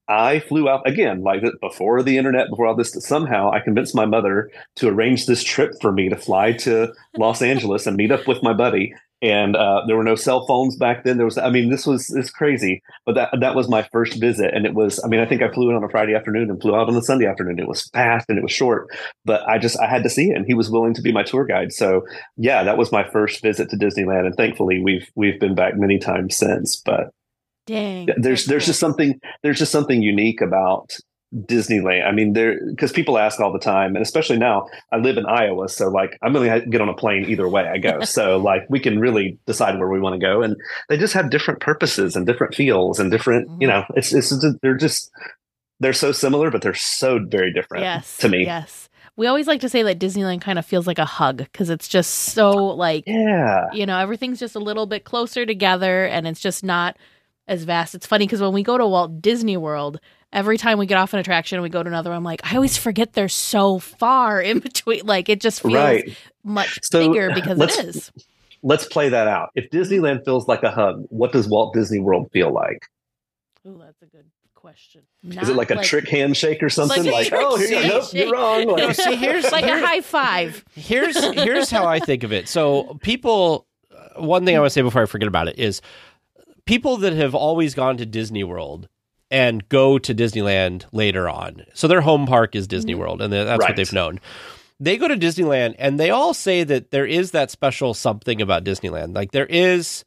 I flew out again, like before the internet, before all this. Somehow I convinced my mother to arrange this trip for me to fly to Los Angeles and meet up with my buddy. And uh, there were no cell phones back then. There was, I mean, this was it's crazy. But that that was my first visit, and it was. I mean, I think I flew in on a Friday afternoon and flew out on a Sunday afternoon. It was fast and it was short, but I just I had to see it, and he was willing to be my tour guide. So yeah, that was my first visit to Disneyland, and thankfully we've we've been back many times since. But Dang. there's that's there's cool. just something there's just something unique about Disneyland. I mean, there because people ask all the time, and especially now, I live in Iowa, so like I'm going to get on a plane either way I go. So like we can really decide where we want to go, and they just have different purposes and different feels and different. You know, it's it's they're just they're so similar, but they're so very different. Yes. to me. Yes. We always like to say that Disneyland kind of feels like a hug because it's just so like, Yeah. you know, everything's just a little bit closer together and it's just not as vast. It's funny because when we go to Walt Disney World, every time we get off an attraction and we go to another, I'm like, I always forget they're so far in between. Like it just feels Right. much So, bigger because let's- it is. Let's play that out. If Disneyland feels like a hug, what does Walt Disney World feel like? Oh, that's a good question. Is it like a trick handshake or something? a Like, trick oh, here, nope, handshake. you're wrong. No, Like, see, here's like here- a high five. here's here's how I think of it. So people, uh, one thing I want to say before I forget about it is people that have always gone to Disney World and go to Disneyland later on. So their home park is Disney World, and that's Right. what they've known. They go to Disneyland, and they all say that there is that special something about Disneyland. Like there is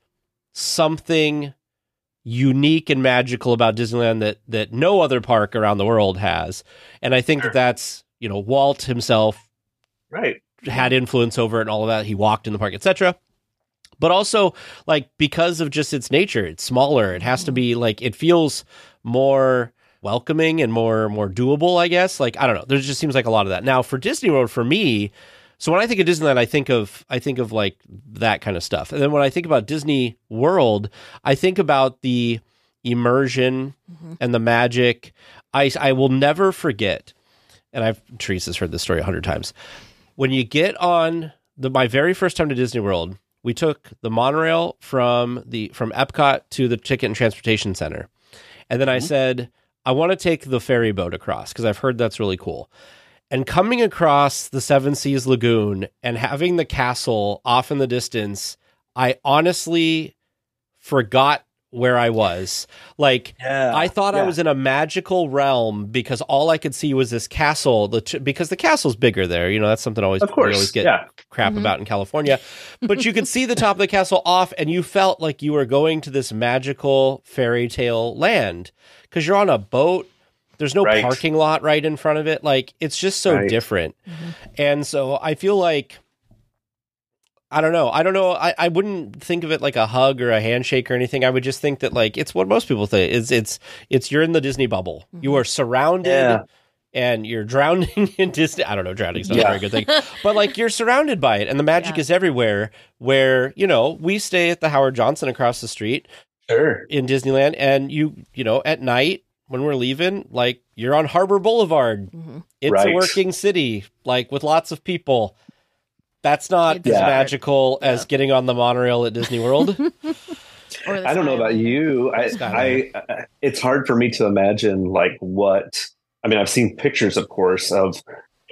something unique and magical about Disneyland that that no other park around the world has. And I think that that's, you know, Walt himself right. had influence over it and all of that. He walked in the park, et cetera. But also, like, because of just its nature, it's smaller. It has to be, like, it feels more welcoming and more more doable, I guess. Like, I don't know. There just seems like a lot of that. Now, for Disney World, for me, so when I think of Disneyland, I think of, I think of, like, that kind of stuff. And then when I think about Disney World, I think about the immersion mm-hmm. and the magic. I, I will never forget, and I've, Teresa's heard this story a hundred times. When you get on the, my very first time to Disney World, we took the monorail from the from Epcot to the Ticket and Transportation Center. And then mm-hmm. I said, I want to take the ferry boat across because I've heard that's really cool. And coming across the Seven Seas Lagoon and having the castle off in the distance, I honestly forgot where I was. Like, yeah, I thought yeah. I was in a magical realm because all I could see was this castle, the t- because the castle's bigger there. You know, that's something always, of course. we always get yeah. crap mm-hmm. about in California. But you could see the top of the castle off, and you felt like you were going to this magical fairy tale land because you're on a boat. There's no right. parking lot right in front of it. Like, it's just so right. different. Mm-hmm. And so I feel like, I don't know. I don't know. I, I wouldn't think of it like a hug or a handshake or anything. I would just think that, like, it's what most people think. It's it's it's you're in the Disney bubble. Mm-hmm. You are surrounded yeah. and you're drowning in Disney. I don't know. Drowning's not yeah. a very good thing. But, like, you're surrounded by it. And the magic yeah. is everywhere where, you know, we stay at the Howard Johnson across the street sure. in Disneyland. And you, you know, at night when we're leaving, like, you're on Harbor Boulevard. Mm-hmm. It's right. a working city, like, with lots of people. That's not it's as yeah. magical yeah. as getting on the monorail at Disney World. I don't know about you. I, I, I, it's hard for me to imagine, like, what, I mean, I've seen pictures, of course, of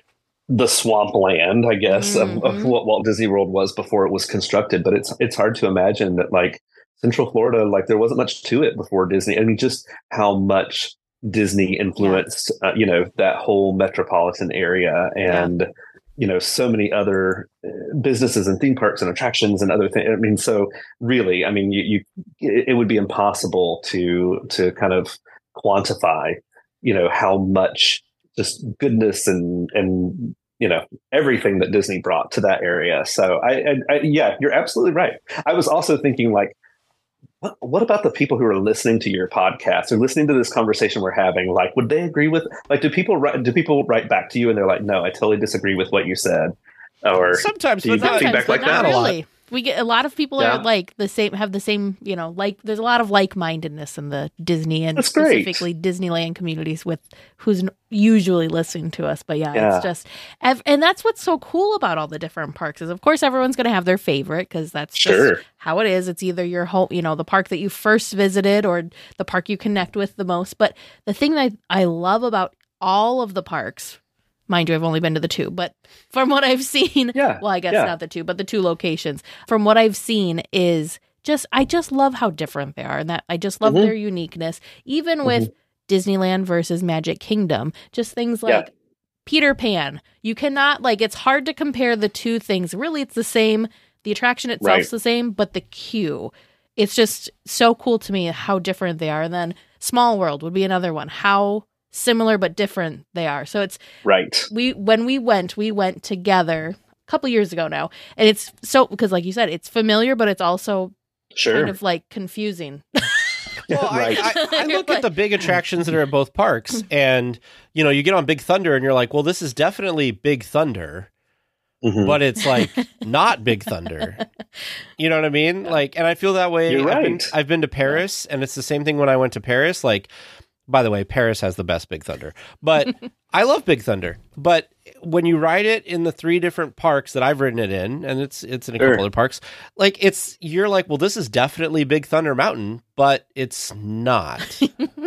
the swampland, I guess, mm-hmm. of, of what Walt Disney World was before it was constructed. But it's, it's hard to imagine that, like, Central Florida, like, there wasn't much to it before Disney. I mean, just how much Disney influenced, yeah. uh, you know, that whole metropolitan area. And, yeah. you know, so many other businesses and theme parks and attractions and other things. I mean, so really, I mean, you, you, it would be impossible to, to kind of quantify, you know, how much just goodness and, and, you know, everything that Disney brought to that area. So I, I, I yeah, you're absolutely right. I was also thinking, like, What, what about the people who are listening to your podcast or listening to this conversation we're having? Like, would they agree with, like, do people write, do people write back to you and they're like, no, I totally disagree with what you said? Or sometimes, do you but get not, feedback but like not that? Really. We get a lot of people yeah. are like the same, have the same, you know, like there's a lot of like-mindedness in the Disney and That's specifically great. Disneyland communities with who's usually listening to us. But yeah, yeah. it's just, and that's what's so cool about all the different parks is, of course, everyone's going to have their favorite because that's sure. just how it is. It's either your home, you know, the park that you first visited or the park you connect with the most. But the thing that I love about all of the parks, mind you, I've only been to the two, but from what I've seen, yeah, well, I guess yeah. not the two, but the two locations, from what I've seen is just, I just love how different they are and that I just love mm-hmm. their uniqueness, even mm-hmm. with Disneyland versus Magic Kingdom, just things like yeah. Peter Pan. You cannot, like, it's hard to compare the two things. Really, it's the same. The attraction itself's right. the same, but the queue, it's just so cool to me how different they are. And then Small World would be another one. How similar but different they are. So it's right. We when we went, we went together a couple years ago now, and it's so because, like you said, it's familiar, but it's also sure. kind of like confusing. Well, right. I, I, I look at the big attractions that are at both parks, and you know, you get on Big Thunder, and you're like, well, this is definitely Big Thunder. Mm-hmm. But it's like not Big Thunder. You know what I mean? Like, and I feel that way. You're I've right. been, I've been to Paris, and it's the same thing when I went to Paris. Like, by the way, Paris has the best Big Thunder. But I love Big Thunder. But when you ride it in the three different parks that I've ridden it in, and it's it's in a sure. couple other parks, like it's you're like, well, this is definitely Big Thunder Mountain, but it's not.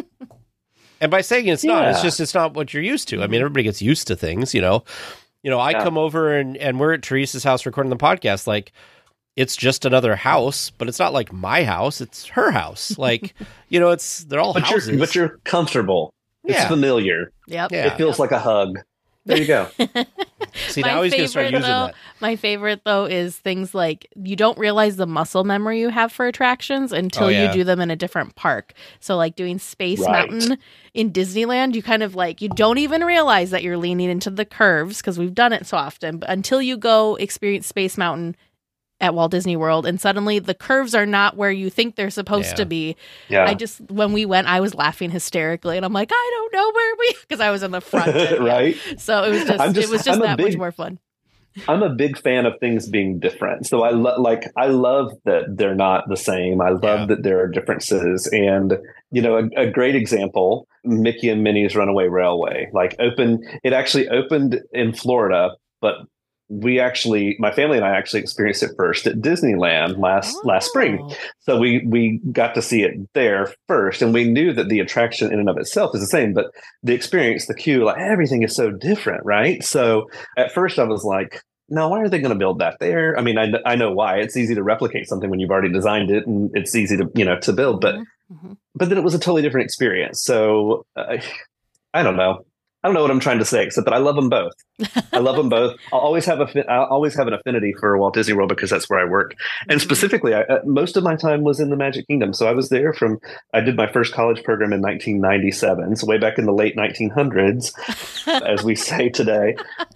And by saying it's yeah. not, it's just it's not what you're used to. I mean, everybody gets used to things, you know. You know, I yeah. come over and, and we're at Teresa's house recording the podcast. Like, it's just another house, but it's not like my house. It's her house. Like, you know, it's they're all but houses. You're, but you're comfortable. It's yeah. familiar. Yep. Yeah. It feels yep. like a hug. There you go. See, My now he's going to start favorite, using though, that. My favorite, though, is things like you don't realize the muscle memory you have for attractions until Oh, yeah. you do them in a different park. So, like doing Space Right. Mountain in Disneyland, you kind of like, you don't even realize that you're leaning into the curves because we've done it so often. But until you go experience Space Mountain at Walt Disney World, and suddenly the curves are not where you think they're supposed Yeah. to be. Yeah. I just, when we went, I was laughing hysterically, and I'm like, I don't know where we, because I was in the front. and, yeah. Right? So it was just, I'm just- it was just I'm a that much big- more fun. I'm a big fan of things being different. So I lo- like I love that th're not the same. I love Yeah. that there are differences. And you know, a, a great example, Mickey and Minnie's Runaway Railway, like open. It actually opened in Florida, but we actually, my family and I actually experienced it first at Disneyland last last spring. Oh. So we we got to see it there first, and we knew that the attraction in and of itself is the same, but the experience, the queue, like everything is so different, right? So at first I was like, no, why are they going to build that there? I mean, I, I know why. It's easy to replicate something when you've already designed it, and it's easy to you know to build, but Mhm. but then it was a totally different experience. So uh, I don't know. I don't know what I'm trying to say, except that I love them both. I love them both. I'll always have a I'll always have an affinity for Walt Disney World because that's where I work, and specifically, I, uh, most of my time was in the Magic Kingdom. So I was there from I did my first college program in nineteen ninety-seven, so way back in the late nineteen hundreds, as we say today.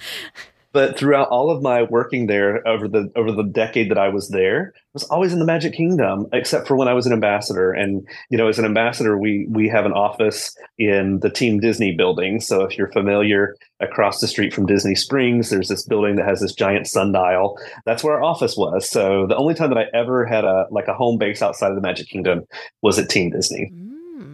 But throughout all of my working there over the over the decade that I was there, I was always in the Magic Kingdom, except for when I was an ambassador. And you know, as an ambassador, we we have an office in the Team Disney building. So if you're familiar, across the street from Disney Springs, there's this building that has this giant sundial. That's where our office was. So the only time that I ever had a like a home base outside of the Magic Kingdom was at Team Disney. Mm.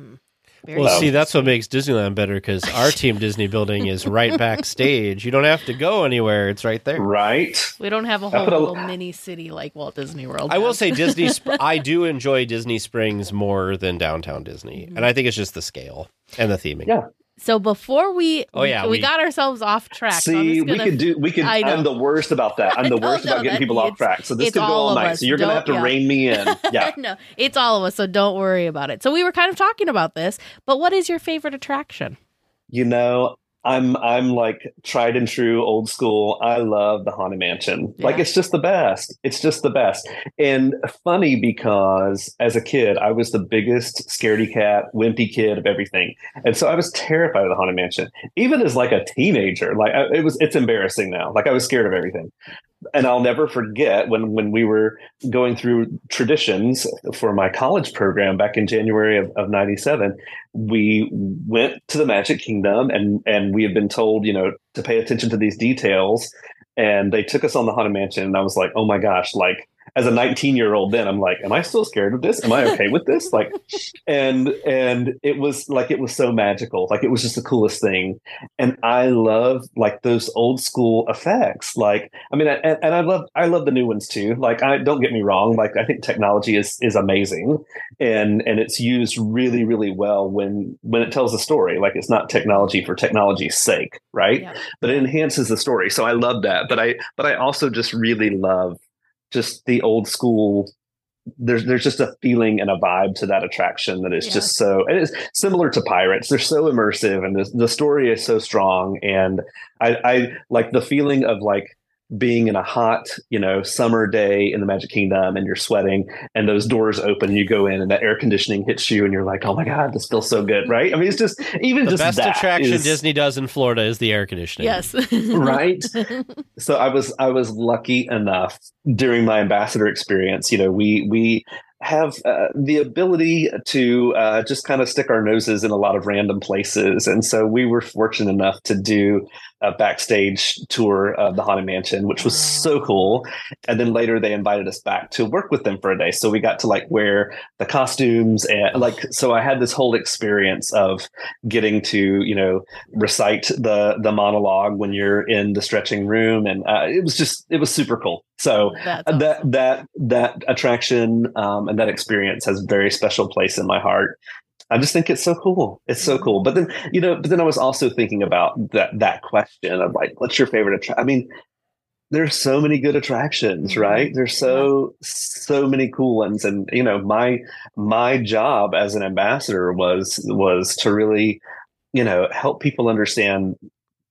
Very Well, Wow. see, that's what makes Disneyland better because our Team Disney building is right backstage. You don't have to go anywhere; it's right there. Right? We don't have a I whole put a- little mini city like Walt Disney World. I will does. say Disney. Sp- I do enjoy Disney Springs more than downtown Disney, and I think it's just the scale and the theming. Yeah. So before we, Oh, yeah, we, we- got ourselves off track. so I'm See, just we gonna- could do. We could. I know. I'm the worst about that. I'm the I know, worst about no, getting that- people off it's- track. So this it's could go all all of night. us. So you're gonna Don't- have to yeah. rein me in. Yeah. no, it's all of us, so don't worry about it. So we were kind of talking about this, but what is your favorite attraction? You know, I'm I'm like tried and true old school. I love the Haunted Mansion. Like Yeah. it's just the best. It's just the best. And funny because as a kid, I was the biggest scaredy cat, wimpy kid of everything. And so I was terrified of the Haunted Mansion. Even as like a teenager, like I, it was it's embarrassing now. Like I was scared of everything. And I'll never forget when when we were going through traditions for my college program back in January of, of ninety-seven, we went to the Magic Kingdom and and we had been told, you know, to pay attention to these details. And they took us on the Haunted Mansion, and I was like, oh my gosh, like as a nineteen year old then I'm like, am I still scared of this? Am I okay with this? Like, and, and it was like, it was so magical. Like it was just the coolest thing. And I love like those old school effects. Like, I mean, and, and I love, I love the new ones too. Like, I don't get me wrong. Like, I think technology is, is amazing and, and it's used really, really well when, when it tells a story. Like it's not technology for technology's sake. Right. Yeah. But it enhances the story. So I love that. But I, but I also just really love just the old school. There's there's just a feeling and a vibe to that attraction that is Yeah. just so. It is similar to Pirates. They're so immersive, and the the story is so strong. And I, I like the feeling of like being in a hot, you know, summer day in the Magic Kingdom, and you're sweating, and those doors open, and you go in, and that air conditioning hits you, and you're like, oh my god, this feels so good, right? I mean, it's just even The just best that attraction is- Disney does in Florida is the air conditioning. Yes. right. So I was I was lucky enough during my ambassador experience. You know, we we have uh, the ability to uh, just kind of stick our noses in a lot of random places, and so we were fortunate enough to do a backstage tour of the Haunted Mansion, which was so cool. And then later they invited us back to work with them for a day, so we got to like wear the costumes and like. So I had this whole experience of getting to you know recite the the monologue when you're in the stretching room, and uh, it was just it was super cool. So That's that awesome. that that attraction um, and that experience has a very special place in my heart. I just think it's so cool. It's so cool. But then you know, but then I was also thinking about that that question of like, what's your favorite attraction? I mean, there's so many good attractions, Mhm. right? There's so so many cool ones, and you know, my my job as an ambassador was was to really, you know, help people understand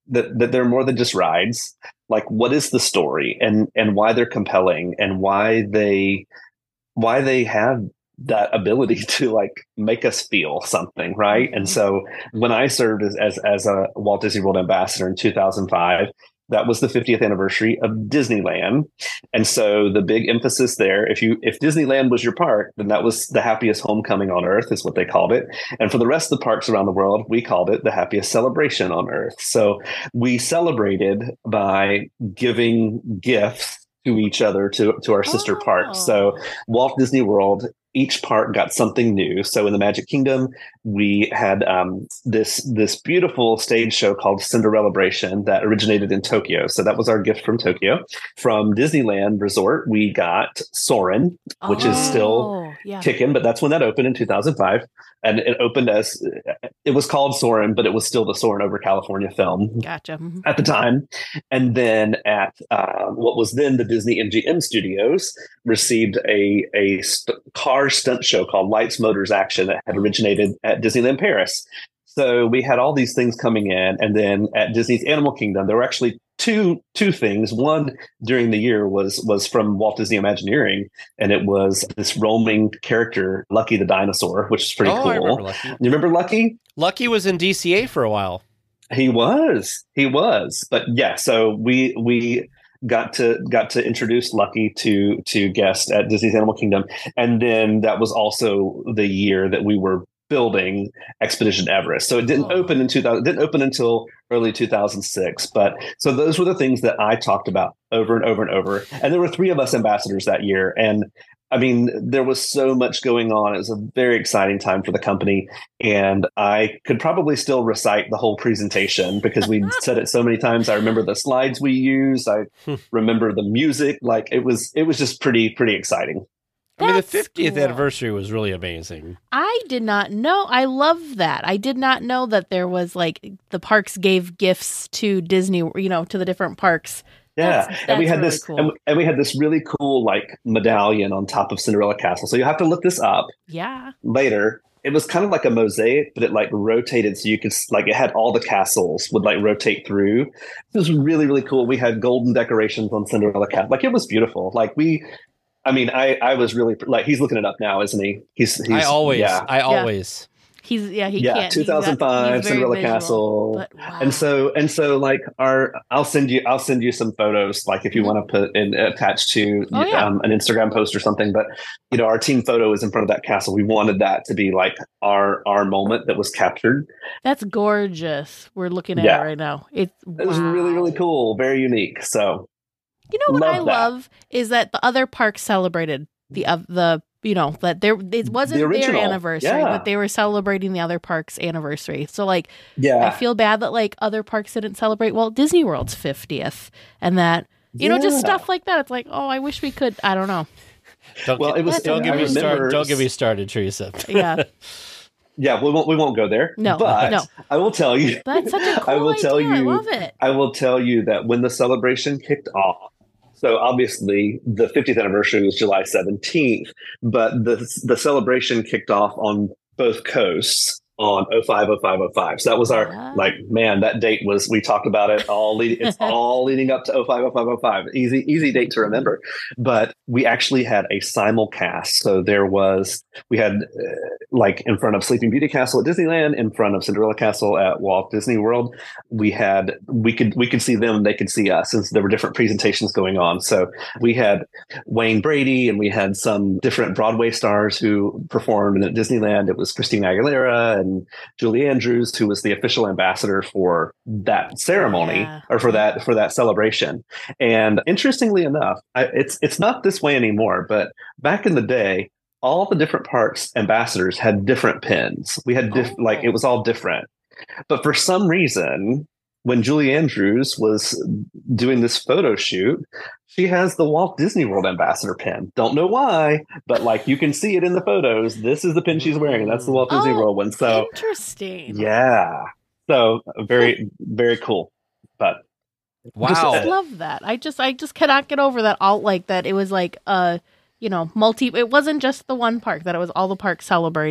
that, that they're more than just rides. Like, what is the story, and and why they're compelling, and why they why they have that ability to like make us feel something, right? Mm-hmm. And so when I served as, as as a Walt Disney World ambassador in two thousand five, that was the fiftieth anniversary of Disneyland. And so the big emphasis there, if you if Disneyland was your park, then that was the happiest homecoming on earth, is what they called it. And for the rest of the parks around the world, we called it the happiest celebration on earth. So we celebrated by giving gifts to each other, to to our sister Oh. parks. So Walt Disney World, each park got something new. So in the Magic Kingdom, we had um, this this beautiful stage show called Cinderellabration that originated in Tokyo. So that was our gift from Tokyo. From Disneyland Resort, we got Soarin', which is still Oh, yeah. kicking, but that's when that opened in two thousand five. And it opened as, it was called Soarin', but it was still the Soarin' over California film Gotcha. Mhm. at the time. And then at uh, what was then the Disney M G M Studios, received a, a st- car stunt show called Lights, Motors, Action that had originated at Disneyland Paris. So we had all these things coming in. And then at Disney's Animal Kingdom, there were actually two two things. One during the year was was from Walt Disney Imagineering, and it was this roaming character, Lucky the dinosaur, which is pretty Oh, cool. I remember Lucky. You remember Lucky? Lucky was in D C A for a while. He was. He was. But yeah, so we we got to got to introduce Lucky to to guests at Disney's Animal Kingdom. And then that was also the year that we were building Expedition Everest. So it didn't Oh. open in two thousand, didn't open until early two thousand six. But so those were the things that I talked about over and over and over. And there were three of us ambassadors that year. And I mean, there was so much going on. It was a very exciting time for the company. And I could probably still recite the whole presentation because we said it so many times. I remember the slides we used. I remember the music. Like it was, it was just pretty, pretty exciting. I mean, the That's fiftieth cool. anniversary was really amazing. I did not know. I love that. I did not know that there was like the parks gave gifts to Disney, you know, to the different parks. Yeah, That's- and we that's had really this, cool. and, we, and we had this really cool like medallion on top of Cinderella Castle. So you have to look this up Yeah. later. It was kind of like a mosaic, but it like rotated, so you could like it had all the castles would like rotate through. It was really really cool. We had golden decorations on Cinderella Castle. Like it was beautiful. Like we, I mean, I I was really like he's looking it up now, isn't he? He's, he's I always, yeah. I always. He's yeah, he yeah, can't. two he's got- thousand five he's very Cinderella visual, Castle, but wow. and so and so like our I'll send you I'll send you some photos like if you Mhm. want to put in attached to Oh, yeah. um, an Instagram post or something. But you know, our team photo is in front of that castle. We wanted that to be like our our moment that was captured. That's gorgeous. We're looking at Yeah. it right now. It's It was really really wow. cool, very unique. So You know what Love I that. love is that the other parks celebrated the of the you know that there it wasn't their original, anniversary, yeah. but they were celebrating the other parks' anniversary. So like I yeah, feel bad that like other parks didn't celebrate Walt Disney World's fiftieth and that you know just Yeah. stuff like that. It's like oh I wish we could. I don't know. Don't, Well, get- it was- don't get I me remember- started. Don't get me started, Teresa. Yeah, yeah. We won't we won't go there. No, but no. I will tell you. that's such a cool I will idea. tell I you- love it. I will tell you that when the celebration kicked off, so obviously the fiftieth anniversary was July seventeenth, but the the celebration kicked off on both coasts on oh five oh five oh five. So that was our Ah. like man, that date was we talked about it all lead, it's all leading up to oh five oh five oh five. Easy easy date to remember. But we actually had a simulcast. So there was we had uh, like in front of Sleeping Beauty Castle at Disneyland, in front of Cinderella Castle at Walt Disney World, we had we could we could see them, they could see us, since there were different presentations going on. So we had Wayne Brady and we had some different Broadway stars who performed at Disneyland. It was Christina Aguilera and Julie Andrews, who was the official ambassador for that ceremony Yeah. or for that for that celebration. And interestingly enough, I, it's it's not this way anymore, but back in the day, all the different parks ambassadors had different pins. We had diff- Oh. like it was all different. But for some reason, when Julie Andrews was doing this photo shoot, she has the Walt Disney World ambassador pin. Don't know why, but like you can see it in the photos. This is the pin she's wearing, and that's the Walt Disney Oh, World one. So Interesting. yeah, so very very cool. But I Wow. love that. I just I just cannot get over that all like that it was like uh you know multi it wasn't just the one park, that it was all the parks celebrating.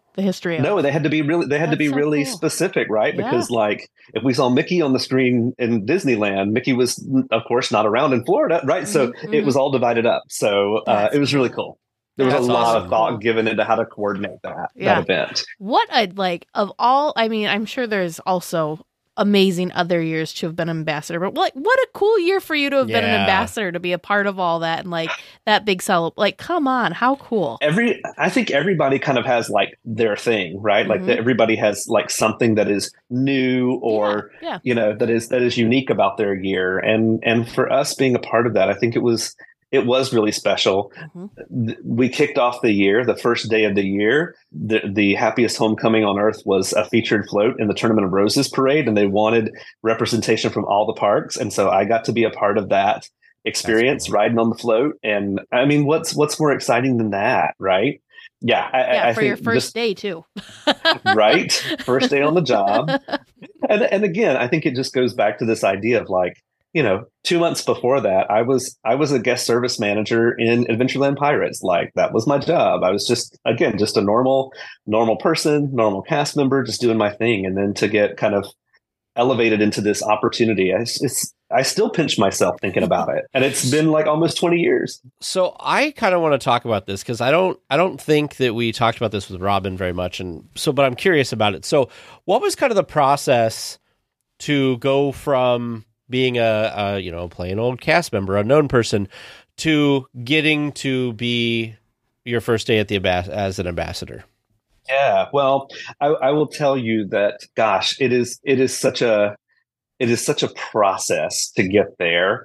the history of. No, they had to be really they had to That's be so really cool. specific, right? Yeah. Because like if we saw Mickey on the screen in Disneyland, Mickey was of course not around in Florida, right? So Mhm, it was all divided up. So uh, That's it was really cool. cool. There was That's a lot awesome. of thought Cool. given into how to coordinate that Yeah. that event. What I'd like of all, I mean, I'm sure there's also amazing other years to have been an ambassador, but like, what a cool year for you to have been an Yeah. ambassador, to be a part of all that and like that big cell. Like, come on, how cool. Every I think everybody kind of has like their thing, right? Like Mhm. that everybody has like something that is new or yeah, yeah. you know that is that is unique about their year, and and for us being a part of that, I think it was it was really special. Mhm. Th- We kicked off the year, the first day of the year. The, the happiest homecoming on earth was a featured float in the Tournament of Roses parade, and they wanted representation from all the parks, and so I got to be a part of that experience, cool. riding on the float. And I mean, what's what's more exciting than that, right? Yeah, I, Yeah, I, I for think your first just- day too. right, first day on the job, and and again, I think it just goes back to this idea of like, you know, two months before that, I was I was a guest service manager in Adventureland Pirates. Like that was my job. I was just again just a normal normal person, normal cast member, just doing my thing. And then to get kind of elevated into this opportunity, I, it's I still pinch myself thinking about it, and it's been like almost twenty years. So I kind of want to talk about this because I don't I don't think that we talked about this with Robin very much, and so but I'm curious about it. So what was kind of the process to go from being a, a you know plain old cast member, a known person, to getting to be your first day at the ambas- as an ambassador? Yeah, well, I, I will tell you that, gosh, it is it is such a it is such a process to get there,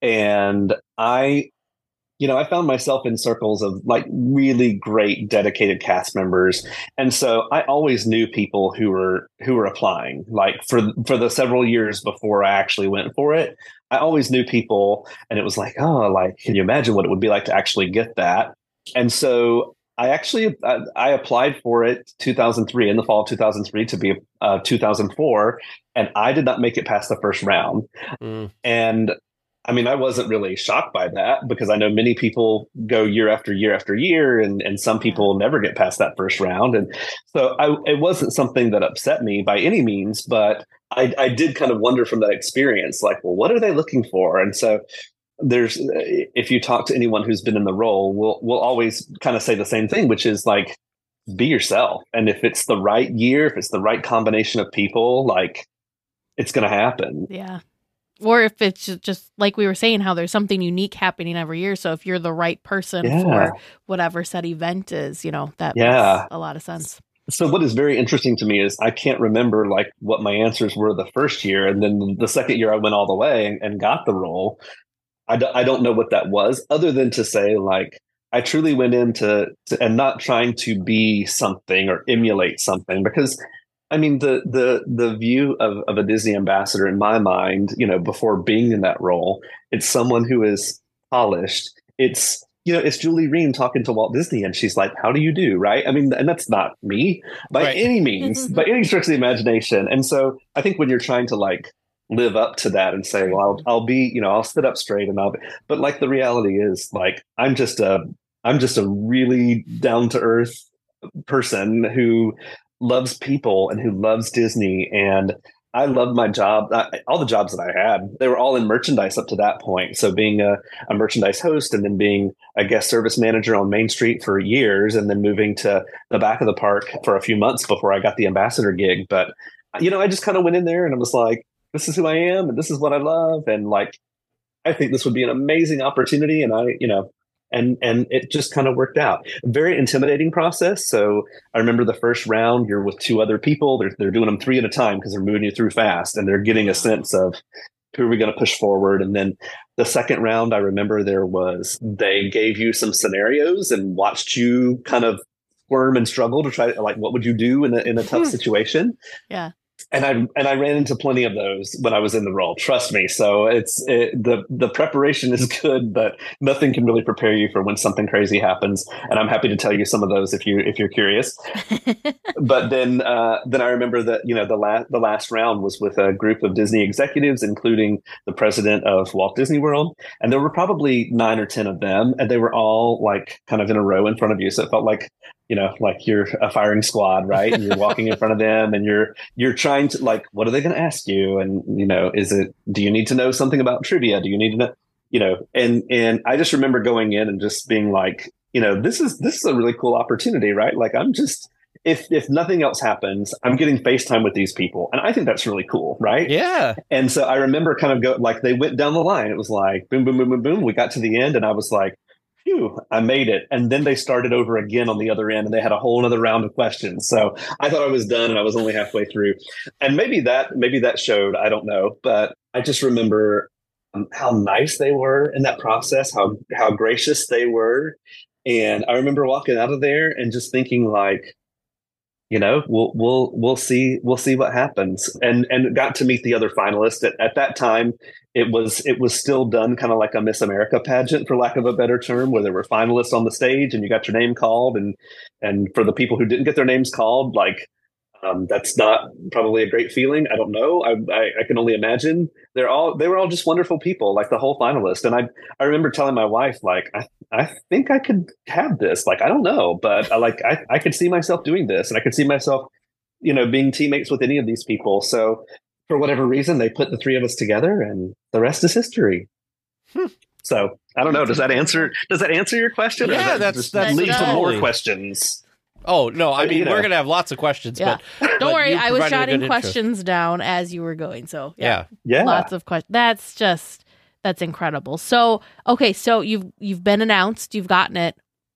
and I, you know, I found myself in circles of like really great dedicated cast members, and so I always knew people who were who were applying. Like for for the several years before I actually went for it, I always knew people, and it was like, oh, like, can you imagine what it would be like to actually get that? And so I actually I, I applied for it two thousand three in the fall of two thousand three to be uh, two thousand four, and I did not make it past the first round. Mm. And I mean, I wasn't really shocked by that because I know many people go year after year after year, and, and some people never get past that first round. And so I, it wasn't something that upset me by any means, but I, I did kind of wonder from that experience, like, well, what are they looking for? And so there's, if you talk to anyone who's been in the role, we'll, we'll always kind of say the same thing, which is like, be yourself. And if it's the right year, if it's the right combination of people, like it's going to happen. Yeah. Or if it's ju- just like we were saying, how there's something unique happening every year. So if you're the right person Yeah. for whatever said event is, you know, that Yeah. makes a lot of sense. So what is very interesting to me is I can't remember like what my answers were the first year. And then the second year I went all the way and, and got the role. I, do, I don't know what that was other than to say like, I truly went into to, and not trying to be something or emulate something, because I mean, the the the view of, of a Disney ambassador in my mind, you know, before being in that role, it's someone who is polished. It's, you know, it's Julie Ream talking to Walt Disney and she's like, how do you do? Right. I mean, and that's not me by Right. any means, by any stretch of the imagination. And so I think when you're trying to like live up to that and say, well, I'll, I'll be, you know, I'll sit up straight and I'll be, but like the reality is like, I'm just a, I'm just a really down to earth person who loves people and who loves Disney. And I loved my job. I, all the jobs that I had, they were all in merchandise up to that point. So being a, a merchandise host and then being a guest service manager on Main Street for years, and then moving to the back of the park for a few months before I got the ambassador gig. But, you know, I just kind of went in there and I was like, this is who I am and this is what I love. And like, I think this would be an amazing opportunity. And I, you know, And and it just kind of worked out. Very intimidating process. So I remember the first round, you're with two other people. They're they're doing them three at a time because they're moving you through fast, and they're getting a sense of who are we going to push forward. And then the second round, I remember there was they gave you some scenarios and watched you kind of squirm and struggle to try to like, what would you do in a in a tough situation? Yeah. And I and I ran into plenty of those when I was in the role. Trust me. So it's it, the the preparation is good, but nothing can really prepare you for when something crazy happens. And I'm happy to tell you some of those if you if you're curious. But then uh, then I remember that you know the last the last round was with a group of Disney executives, including the president of Walt Disney World, and there were probably nine or ten of them, and they were all like kind of in a row in front of you. So it felt like you know, like you're a firing squad, right? And you're walking in front of them and you're, you're trying to like, what are they going to ask you? And, you know, is it, do you need to know something about trivia? Do you need to know, you know, and, and I just remember going in and just being like, you know, this is, this is a really cool opportunity, right? Like I'm just, if, if nothing else happens, I'm getting FaceTime with these people. And I think that's really cool. Right. Yeah. And so I remember kind of go like, they went down the line. It was like, boom, boom, boom, boom, boom. We got to the end and I was like, phew, I made it. And then they started over again on the other end and they had a whole other round of questions. So I thought I was done and I was only halfway through. And maybe that, maybe that showed, I don't know, but I just remember um, how nice they were in that process, how, how gracious they were. And I remember walking out of there and just thinking like, you know, we'll, we'll, we'll see, we'll see what happens. And, and got to meet the other finalists at, at that time. It was, it was still done kind of like a Miss America pageant, for lack of a better term, where there were finalists on the stage and you got your name called. And, and for the people who didn't get their names called, like, um, that's not probably a great feeling. I don't know. I, I, I can only imagine. They're all, they were all just wonderful people, like the whole finalist. And I, I remember telling my wife, like, I, I think I could have this. Like, I don't know, but I, like, I, I could see myself doing this and I could see myself, you know, being teammates with any of these people. So for whatever reason, they put the three of us together and the rest is history. Hmm. So I don't know. Does that answer, does that answer your question? Yeah, or does that that's, just that's lead to totally. more questions. Oh, no, I mean, you know. we're going to have lots of questions, Yeah. but Don't but worry, you I was provided a jotting good intro. questions down as you were going. So yeah, Yeah. Yeah. lots of questions. That's just that's incredible. So okay, so you've you've been announced, you've gotten it.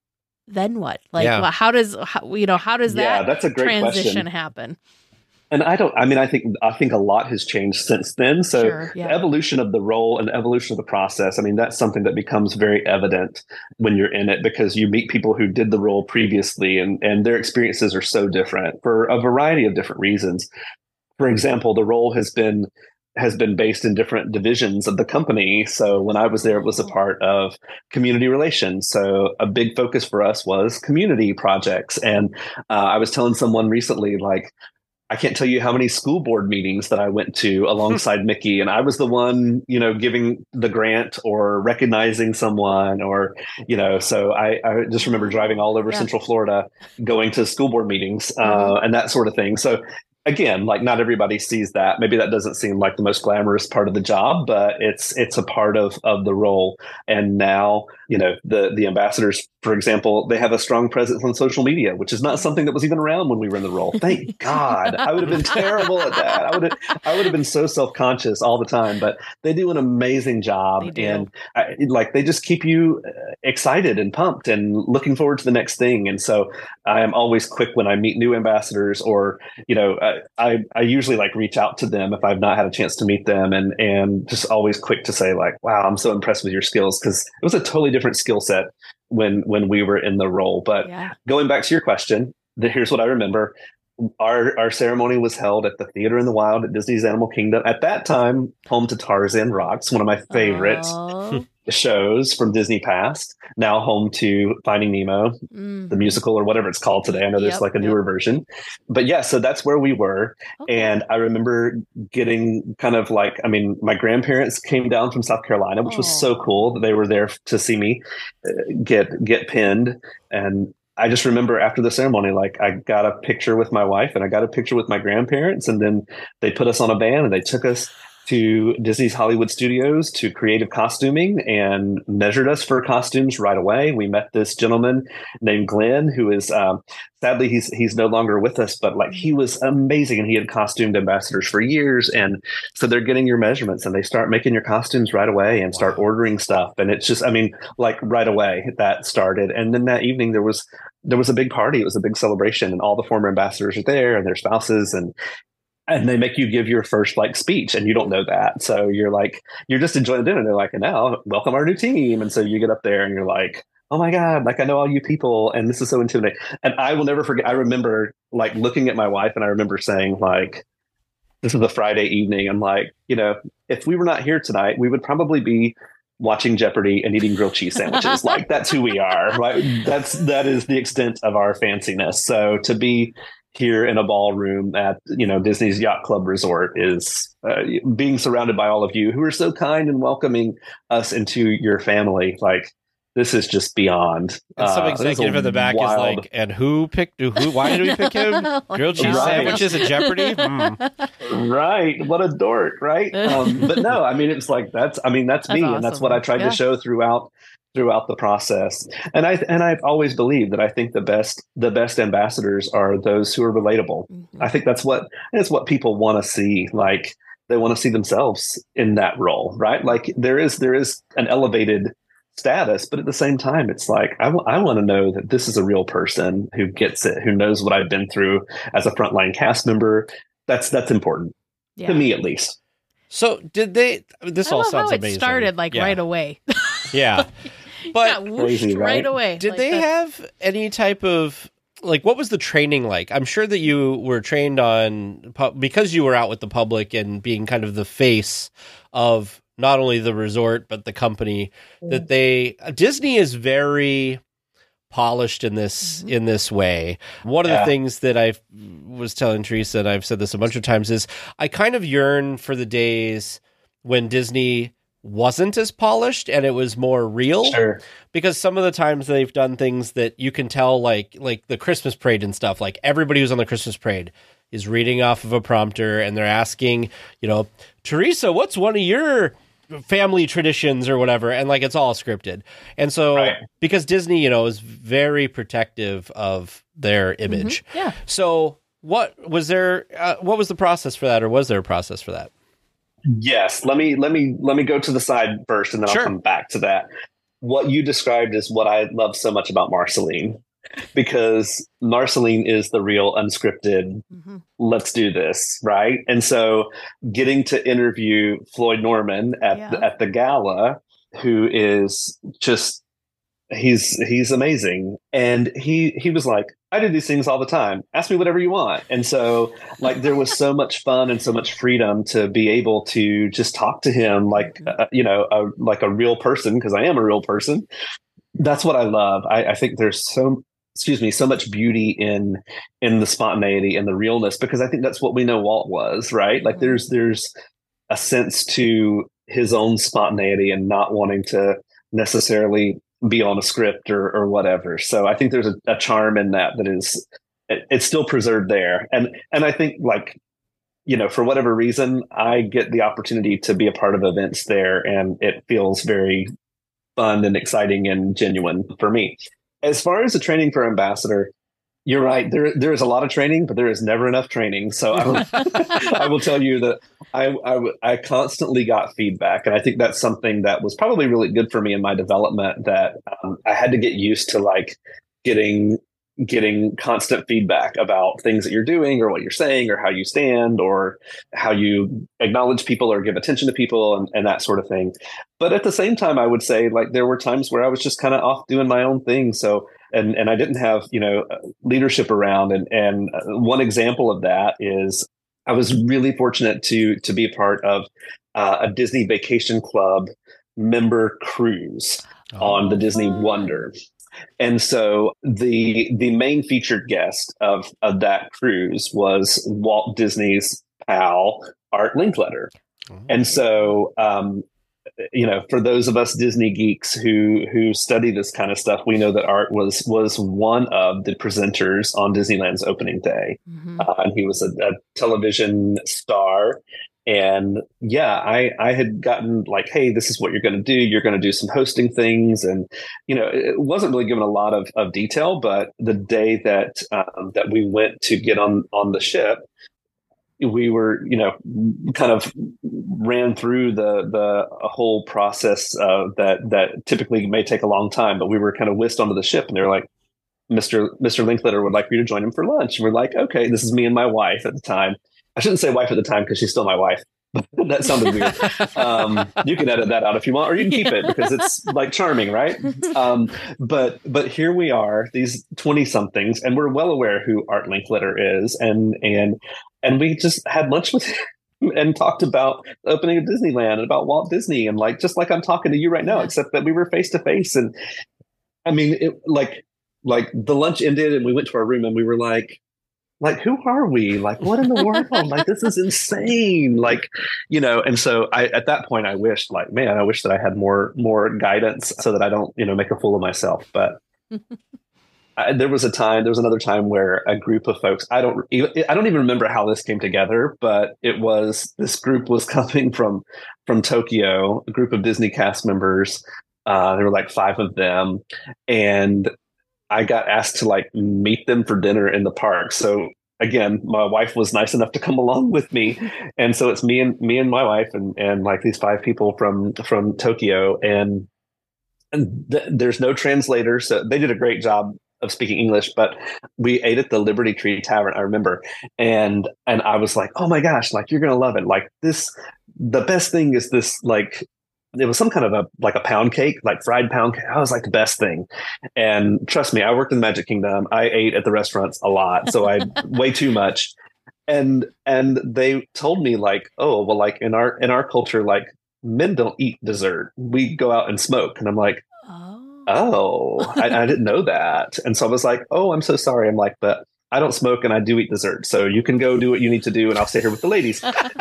Then what? Like, Yeah. well, how does how, you know how does Yeah, that that's a great transition question. happen? And I don't, I mean, I think, I think a lot has changed since then. So Sure, yeah. the evolution of the role and the evolution of the process, I mean, that's something that becomes very evident when you're in it because you meet people who did the role previously and, and their experiences are so different for a variety of different reasons. For example, the role has been, has been based in different divisions of the company. So when I was there, it was a part of community relations. So a big focus for us was community projects. And uh, I was telling someone recently, like, I can't tell you how many school board meetings that I went to alongside Mickey, and I was the one, you know, giving the grant or recognizing someone or, you know, so I, I just remember driving all over Yeah. Central Florida, going to school board meetings uh, Mhm. and that sort of thing. So again, like not everybody sees that. Maybe that doesn't seem like the most glamorous part of the job, but it's, it's a part of, of the role. And now, you know, the, the ambassadors, for example, they have a strong presence on social media, which is not something that was even around when we were in the role. Thank God. I would have been terrible at that. I would have, I would have been so self-conscious all the time, but they do an amazing job. They do. And I, like, they just keep you excited and pumped and looking forward to the next thing. And so I am always quick when I meet new ambassadors or, you know, I, I, I usually like reach out to them if I've not had a chance to meet them and, and just always quick to say like, wow, I'm so impressed with your skills. Cause it was a totally different skill set when, when we were in the role. But Yeah. going back to your question, the, here's what I remember. Our, our ceremony was held at the Theater in the Wild at Disney's Animal Kingdom. At that time, home to Tarzan Rocks, one of my favorites. Oh. Shows from Disney past, now home to Finding Nemo, Mm. the musical or whatever it's called today. I know there's Yep, like a yep. newer version, but yeah, so that's where we were. Okay. And I remember getting kind of like, I mean, my grandparents came down from South Carolina, which was Aw. so cool that they were there to see me uh, get, get pinned. And I just remember after the ceremony, like I got a picture with my wife and I got a picture with my grandparents, and then they put us on a van and they took us to Disney's Hollywood Studios to creative costuming and measured us for costumes right away. We met this gentleman named Glenn, who is um, sadly he's he's no longer with us, but like he was amazing and he had costumed ambassadors for years. And so they're getting your measurements and they start making your costumes right away and start ordering stuff. And it's just, I mean, like right away that started. And then that evening there was there was a big party. It was a big celebration, and all the former ambassadors are there and their spouses, and and they make you give your first like speech, and you don't know that. So you're like, you're just enjoying dinner. And they're like, and now welcome our new team. And so you get up there and you're like, oh my God, like I know all you people. And this is so intimidating. And I will never forget. I remember like looking at my wife and I remember saying like, this is a Friday evening. I'm like, you know, if we were not here tonight, we would probably be watching Jeopardy and eating grilled cheese sandwiches. Like that's who we are, right? That's, that is the extent of our fanciness. So to be here in a ballroom at, you know, Disney's Yacht Club Resort is uh, being surrounded by all of you who are so kind and welcoming us into your family. Like this is just beyond. And some uh, this is executive a in the back wild- is like, and who picked who? Why did we pick him? Grilled cheese Right. sandwiches at Jeopardy? Hmm. Right. What a dork, right? Um, but no, I mean, it's like, that's, I mean, that's, That's me. And that's awesome. what I tried Yeah. to show throughout, throughout the process. And I, and I've always believed that I think the best, the best ambassadors are those who are relatable. Mhm. I think that's what, that's what people want to see. Like, they want to see themselves in that role, right? Like there is, there is an elevated status, but at the same time, it's like, I, w- I want to know that this is a real person who gets it, who knows what I've been through as a frontline cast member. That's, that's important Yeah. to me, at least. So did they? This I all love sounds how it amazing. started like Yeah. right away. Yeah, yeah, but whooshed Crazy, right? right? away. did Like, they that's- have any type of like? What was the training like? I'm sure that you were trained on pu- because you were out with the public and being kind of the face of not only the resort but the company. That they Disney is very polished in this Mhm. in this way. One of the Yeah. things that I was telling Teresa, and I've said this a bunch of times, is I kind of yearn for the days when Disney wasn't as polished and it was more real. Sure. Because some of the times they've done things that you can tell, like like the Christmas parade and stuff, like everybody who's on the Christmas parade is reading off of a prompter and they're asking, you know, Teresa, what's one of your family traditions or whatever, and like it's all scripted. And so Right. because Disney, you know, is very protective of their image. Yeah. So what was there uh, what was the process for that, or was there a process for that? Yes. Let me, let me, let me go to the side first and then Sure. I'll come back to that. What you described is what I love so much about Marceline, because Marceline is the real unscripted, Mhm. let's do this, right? And so getting to interview Floyd Norman at Yeah. the, at the gala, who is just he's he's amazing, and he he was like, I do these things all the time, ask me whatever you want. And so like there was so much fun and so much freedom to be able to just talk to him like uh, you know a, like a real person, because I am a real person. That's what I love. I, I think there's so excuse me so much beauty in in the spontaneity and the realness, because I think that's what we know Walt was, right? Like Mhm. there's there's a sense to his own spontaneity and not wanting to necessarily be on a script or, or whatever. So I think there's a, a charm in that that is it, it's still preserved there. And and I think, like, you know, for whatever reason, I get the opportunity to be a part of events there, and it feels very fun and exciting and genuine for me. As far as the training for ambassador, you're right. There, there is a lot of training, but there is never enough training. So I will, I will tell you that I, I, I constantly got feedback. And I think that's something that was probably really good for me in my development, that um, I had to get used to, like, getting getting constant feedback about things that you're doing or what you're saying or how you stand or how you acknowledge people or give attention to people and, and that sort of thing. But at the same time, I would say, like, there were times where I was just kind of off doing my own thing. So, and, and I didn't have, you know, leadership around. And, and one example of that is I was really fortunate to, to be a part of uh, a Disney Vacation Club member cruise on the Disney fun. Wonder. And so the the main featured guest of, of that cruise was Walt Disney's pal, Art Linkletter. And so, um, you know, for those of us Disney geeks who who study this kind of stuff, we know that Art was was one of the presenters on Disneyland's opening day. Mhm. Uh, and he was a, a television star. And yeah, I, I had gotten, like, hey, this is what you're going to do. You're going to do some hosting things. And, you know, it wasn't really given a lot of, of detail, but the day that, um, that we went to get on, on the ship, we were, you know, kind of ran through the, the whole process uh, that, that typically may take a long time, but we were kind of whisked onto the ship, and they were like, Mister Mister Linkletter would like for you to join him for lunch. And we're like, okay, this is me and my wife at the time. I shouldn't say wife at the time because she's still my wife. That sounded weird. Um, you can edit that out if you want, or you can keep it because it's, like, charming, right? Um, but but here we are, these twenty somethings, and we're well aware who Art Linkletter is, and and and we just had lunch with him and talked about the opening of Disneyland and about Walt Disney, and, like, just like I'm talking to you right now, except that we were face to face. And I mean, it, like like the lunch ended and we went to our room and we were like, like, who are we? Like, what in the world? Like, this is insane. Like, you know, and so I, at that point, I wished, like, man, I wish that I had more, more guidance so that I don't, you know, make a fool of myself. But I, there was a time, there was another time where a group of folks, I don't, I don't even remember how this came together, but it was, this group was coming from, from Tokyo, a group of Disney cast members. Uh, there were like five of them. And I got asked to like meet them for dinner in the park. So again, my wife was nice enough to come along with me. And so it's me and me and my wife and, and like these five people from, from Tokyo. And, and th- there's no translator. So they did a great job of speaking English, but we ate at the Liberty Tree Tavern, I remember. And, and I was like, oh my gosh, like, you're going to love it. Like this, the best thing is this, like, it was some kind of a, like a pound cake, like fried pound cake. I was like the best thing. And trust me, I worked in the Magic Kingdom. I ate at the restaurants a lot. So I way too much. And, and they told me like, oh, well, like in our, in our culture, like men don't eat dessert. We go out and smoke. And I'm like, oh, oh I, I didn't know that. And so I was like, oh, I'm so sorry. I'm like, but I don't smoke and I do eat dessert. So you can go do what you need to do. And I'll stay here with the ladies.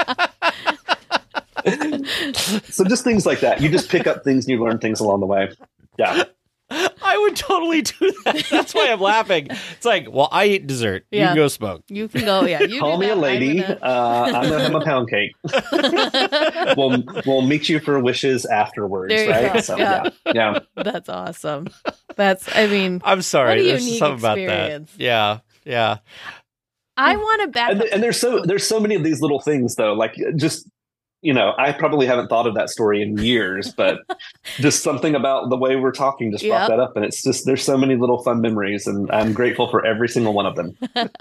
So just things like that. You just pick up things and you learn things along the way. Yeah. I would totally do that. That's why I'm laughing. It's like, well, I eat dessert. You Yeah. can go smoke. You can go, yeah. You Call do me that. a lady. I'm gonna- Uh, I'm going to have a pound cake. we'll, we'll meet you for wishes afterwards, There you right? go. So, Yeah. yeah. Yeah. That's awesome. That's, I mean, I'm sorry. What a There's unique something about that. experience. Yeah. Yeah. I want to back And, up. and there's so there's so many of these little things though, like just, you know, I probably haven't thought of that story in years, but just something about the way we're talking just brought Yep. that up. And it's just, there's so many little fun memories and I'm grateful for every single one of them.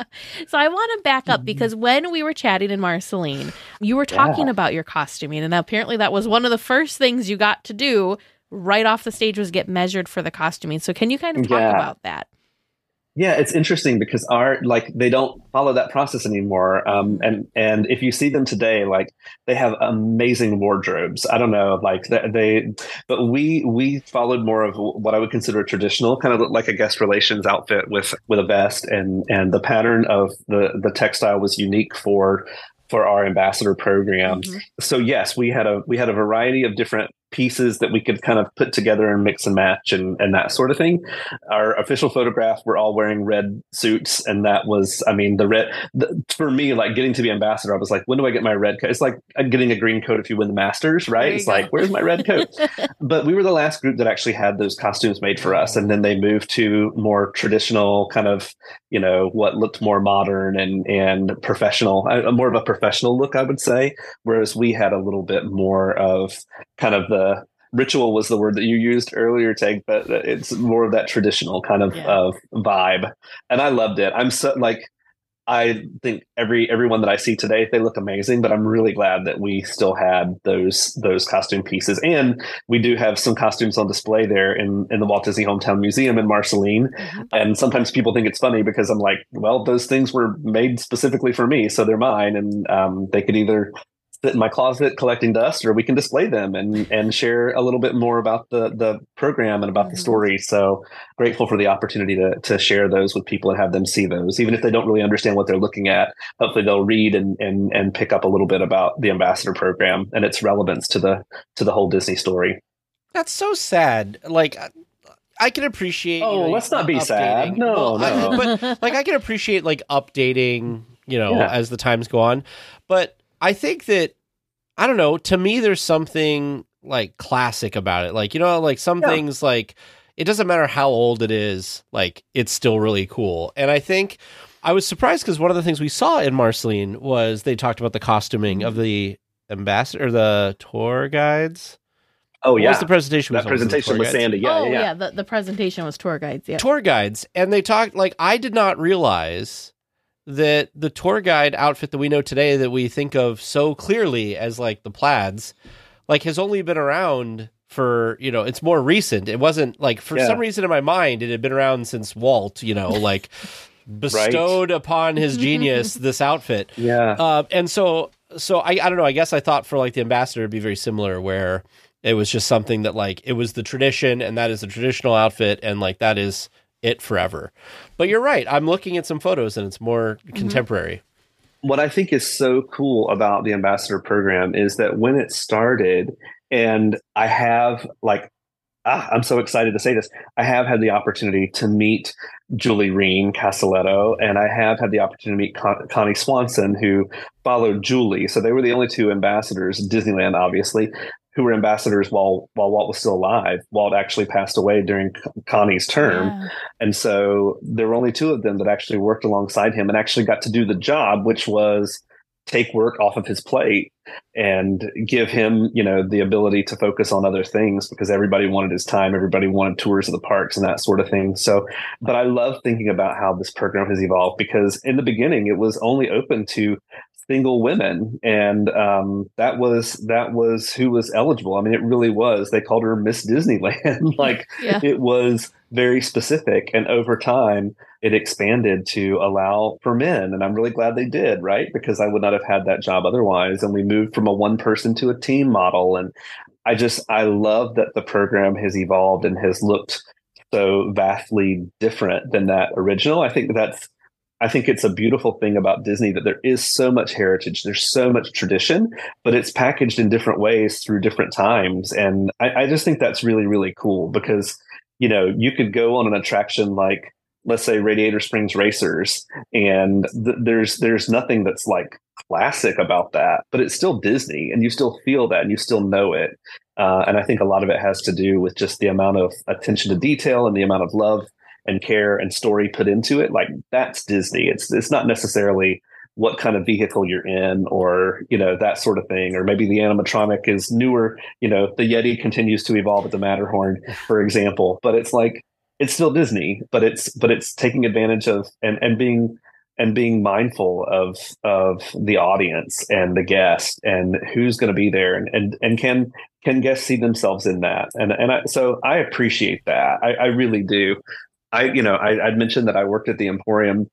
So I want to back up because when we were chatting in Marceline, you were talking Yeah. about your costuming, and apparently that was one of the first things you got to do right off the stage was get measured for the costuming. So can you kind of talk Yeah. about that? Yeah, it's interesting because our like they don't follow that process anymore. Um, and and if you see them today, like they have amazing wardrobes. I don't know, like they, they but we we followed more of what I would consider a traditional kind of like a guest relations outfit with with a vest, and and the pattern of the the textile was unique for for our ambassador program. Mhm. So yes, we had a we had a variety of different pieces that we could kind of put together and mix and match and, and that sort of thing. Our official photograph, we're all wearing red suits. And that was, I mean, the red, the, for me, like getting to be ambassador, I was like, when do I get my red coat? It's like getting a green coat if you win the Masters, There right? you It's go. like, where's my red coat? But we were the last group that actually had those costumes made for us. And then they moved to more traditional kind of, you know, what looked more modern and, and professional, uh, more of a professional look, I would say. Whereas we had a little bit more of kind of the ritual was the word that you used earlier, Teg, but it's more of that traditional kind of, Yeah. of vibe. And I loved it. I'm so like, I think every everyone that I see today, they look amazing, but I'm really glad that we still had those those costume pieces. And we do have some costumes on display there in, in the Walt Disney Hometown Museum in Marceline. Mhm. And sometimes people think it's funny because I'm like, well, those things were made specifically for me, so they're mine. And um, they could either sit in my closet collecting dust, or we can display them and and share a little bit more about the the program and about the Mhm. story. So grateful for the opportunity to to share those with people and have them see those, even if they don't really understand what they're looking at. Hopefully they'll read and and and pick up a little bit about the ambassador program and its relevance to the to the whole Disney story. That's so sad. Like, I can appreciate. Oh, you know, let's not be updating. sad. No, Well, no. I- but like, I can appreciate like updating, you know, Yeah. as the times go on. But I think that, I don't know. To me, there's something like classic about it. Like, you know, like some Yeah. things, like it doesn't matter how old it is. Like, it's still really cool. And I think I was surprised because one of the things we saw in Marceline was they talked about the costuming of the ambassador, the tour guides. Oh What yeah, was the presentation? that was always the presentation tour with guides? Sandy. Yeah, oh, yeah, yeah. The, the presentation was tour guides. Yeah. Tour guides, and they talked like I did not realize that the tour guide outfit that we know today that we think of so clearly as like the plaids, like has only been around for, you know, it's more recent. It wasn't like for Yeah. some reason in my mind it had been around since Walt, you know, like bestowed upon his genius this outfit. Yeah. Uh, and so, so I, I don't know. I guess I thought for like the ambassador, it'd be very similar, where it was just something that like it was the tradition, and that is the traditional outfit, and like that is it forever. But you're right. I'm looking at some photos and it's more Mm-hmm. contemporary. What I think is so cool about the ambassador program is that when it started, and I have like, ah, I'm so excited to say this, I have had the opportunity to meet Julie Reen Castelletto, and I have had the opportunity to meet Con- Connie Swanson, who followed Julie. So they were the only two ambassadors, Disneyland, obviously, who were ambassadors while while Walt was still alive. Walt actually passed away during Connie's term. Yeah. And so there were only two of them that actually worked alongside him and actually got to do the job, which was take work off of his plate and give him, you know, the ability to focus on other things, because everybody wanted his time. Everybody wanted tours of the parks and that sort of thing. So, but I love thinking about how this program has evolved, because in the beginning, it was only open to single women. And um, that was that was who was eligible. I mean, it really was. They called her Miss Disneyland. Like Yeah. it was very specific. And over time, it expanded to allow for men. And I'm really glad they did, right? Because I would not have had that job otherwise. And we moved from a one person to a team model. And I just, I love that the program has evolved and has looked so vastly different than that original. I think that's, I think it's a beautiful thing about Disney that there is so much heritage, there's so much tradition, but it's packaged in different ways through different times. And I, I just think that's really, really cool, because, you know, you could go on an attraction like, let's say, Radiator Springs Racers, and th- there's there's nothing that's like classic about that, but it's still Disney, and you still feel that, and you still know it. Uh, and I think a lot of it has to do with just the amount of attention to detail and the amount of love and care and story put into it. Like, that's Disney. It's it's not necessarily what kind of vehicle you're in, or, you know, that sort of thing. Or maybe the animatronic is newer, you know, the Yeti continues to evolve at the Matterhorn, for example. But it's like, it's still Disney, but it's but it's taking advantage of and, and being and being mindful of of the audience and the guest and who's going to be there, and, and and can can guests see themselves in that. And and I, so I appreciate that. I, I really do. I you know I, I'd mentioned that I worked at the Emporium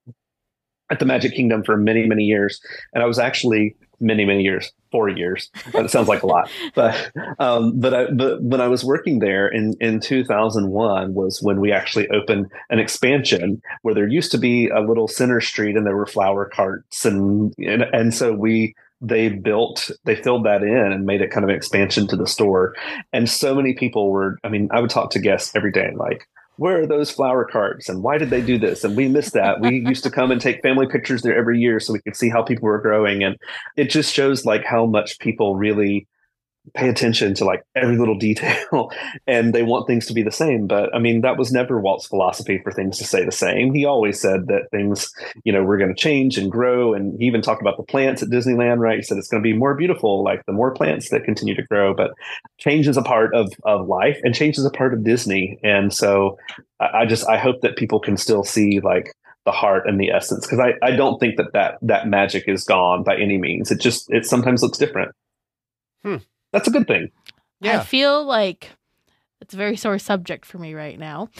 at the Magic Kingdom for many, many years. And I was actually many, many years, four years. That sounds like a lot. But um, but, I, but when I was working there in, in two thousand one was when we actually opened an expansion where there used to be a little center street and there were flower carts. And, and, and so we they built, they filled that in and made it kind of an expansion to the store. And so many people were, I mean, I would talk to guests every day, like, where are those flower carts and why did they do this? And we missed that. We used to come and take family pictures there every year so we could see how people were growing. And it just shows like how much people really pay attention to like every little detail, and they want things to be the same. But I mean, that was never Walt's philosophy, for things to stay the same. He always said that things, you know, were going to change and grow. And he even talked about the plants at Disneyland, right? He said it's going to be more beautiful, like the more plants that continue to grow. But change is a part of, of life, and change is a part of Disney. And so I, I just, I hope that people can still see like the heart and the essence, because I, I don't think that, that that magic is gone by any means. It just, it sometimes looks different. Hmm. That's a good thing. Yeah. I feel like it's a very sore subject for me right now.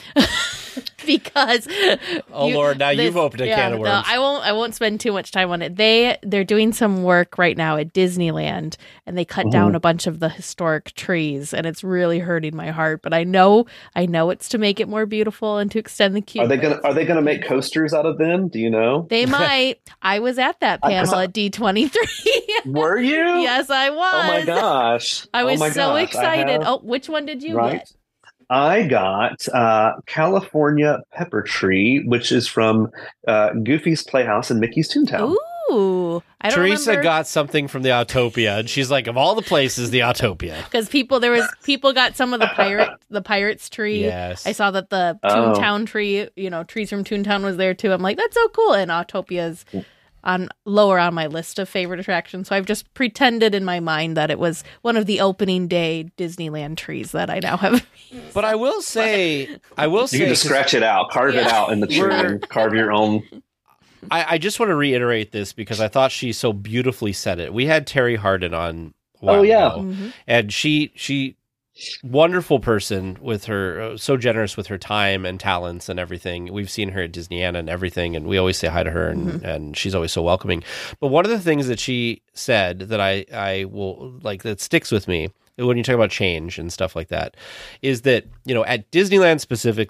Because Oh, Lord, now you've opened a can of no, worms. I won't I won't spend too much time on it. They they're doing some work right now at Disneyland, and they cut Mhm. down a bunch of the historic trees, and it's really hurting my heart. But I know I know it's to make it more beautiful and to extend the queue. Are they but gonna it's Are they gonna make painful. coasters out of them? Do you know? They might. I was at that I- panel I- at D twenty-three. Were you? Yes, I was. Oh my gosh! I was oh my so gosh. I excited. have- Oh, which one did you right. get? I got uh, California Pepper Tree, which is from uh, Goofy's Playhouse and Mickey's Toontown. Ooh, I don't Teresa remember. got something from the Autopia, and she's like, of all the places, the Autopia. Because people, there was people got some of the pirate, the pirates tree. Yes. I saw that the Oh. Toontown tree, you know, trees from Toontown was there too. I'm like, that's so cool. And Autopia's on lower on my list of favorite attractions. So I've just pretended in my mind that it was one of the opening day Disneyland trees that I now have. But I will say, I will You say, can just 'cause scratch it out, carve it Yeah. out in the tree, We're- and carve your own. I, I just want to reiterate this because I thought she so beautifully said it. We had Terry Hardin on a while Oh, yeah. ago, Mhm. and she she wonderful person with her, uh, so generous with her time and talents and everything. We've seen her at Disneyana and everything, and we always say hi to her, and, and she's always so welcoming. But one of the things that she said that I, I will like that sticks with me when you talk about change and stuff like that is that, you know, at Disneyland specifically,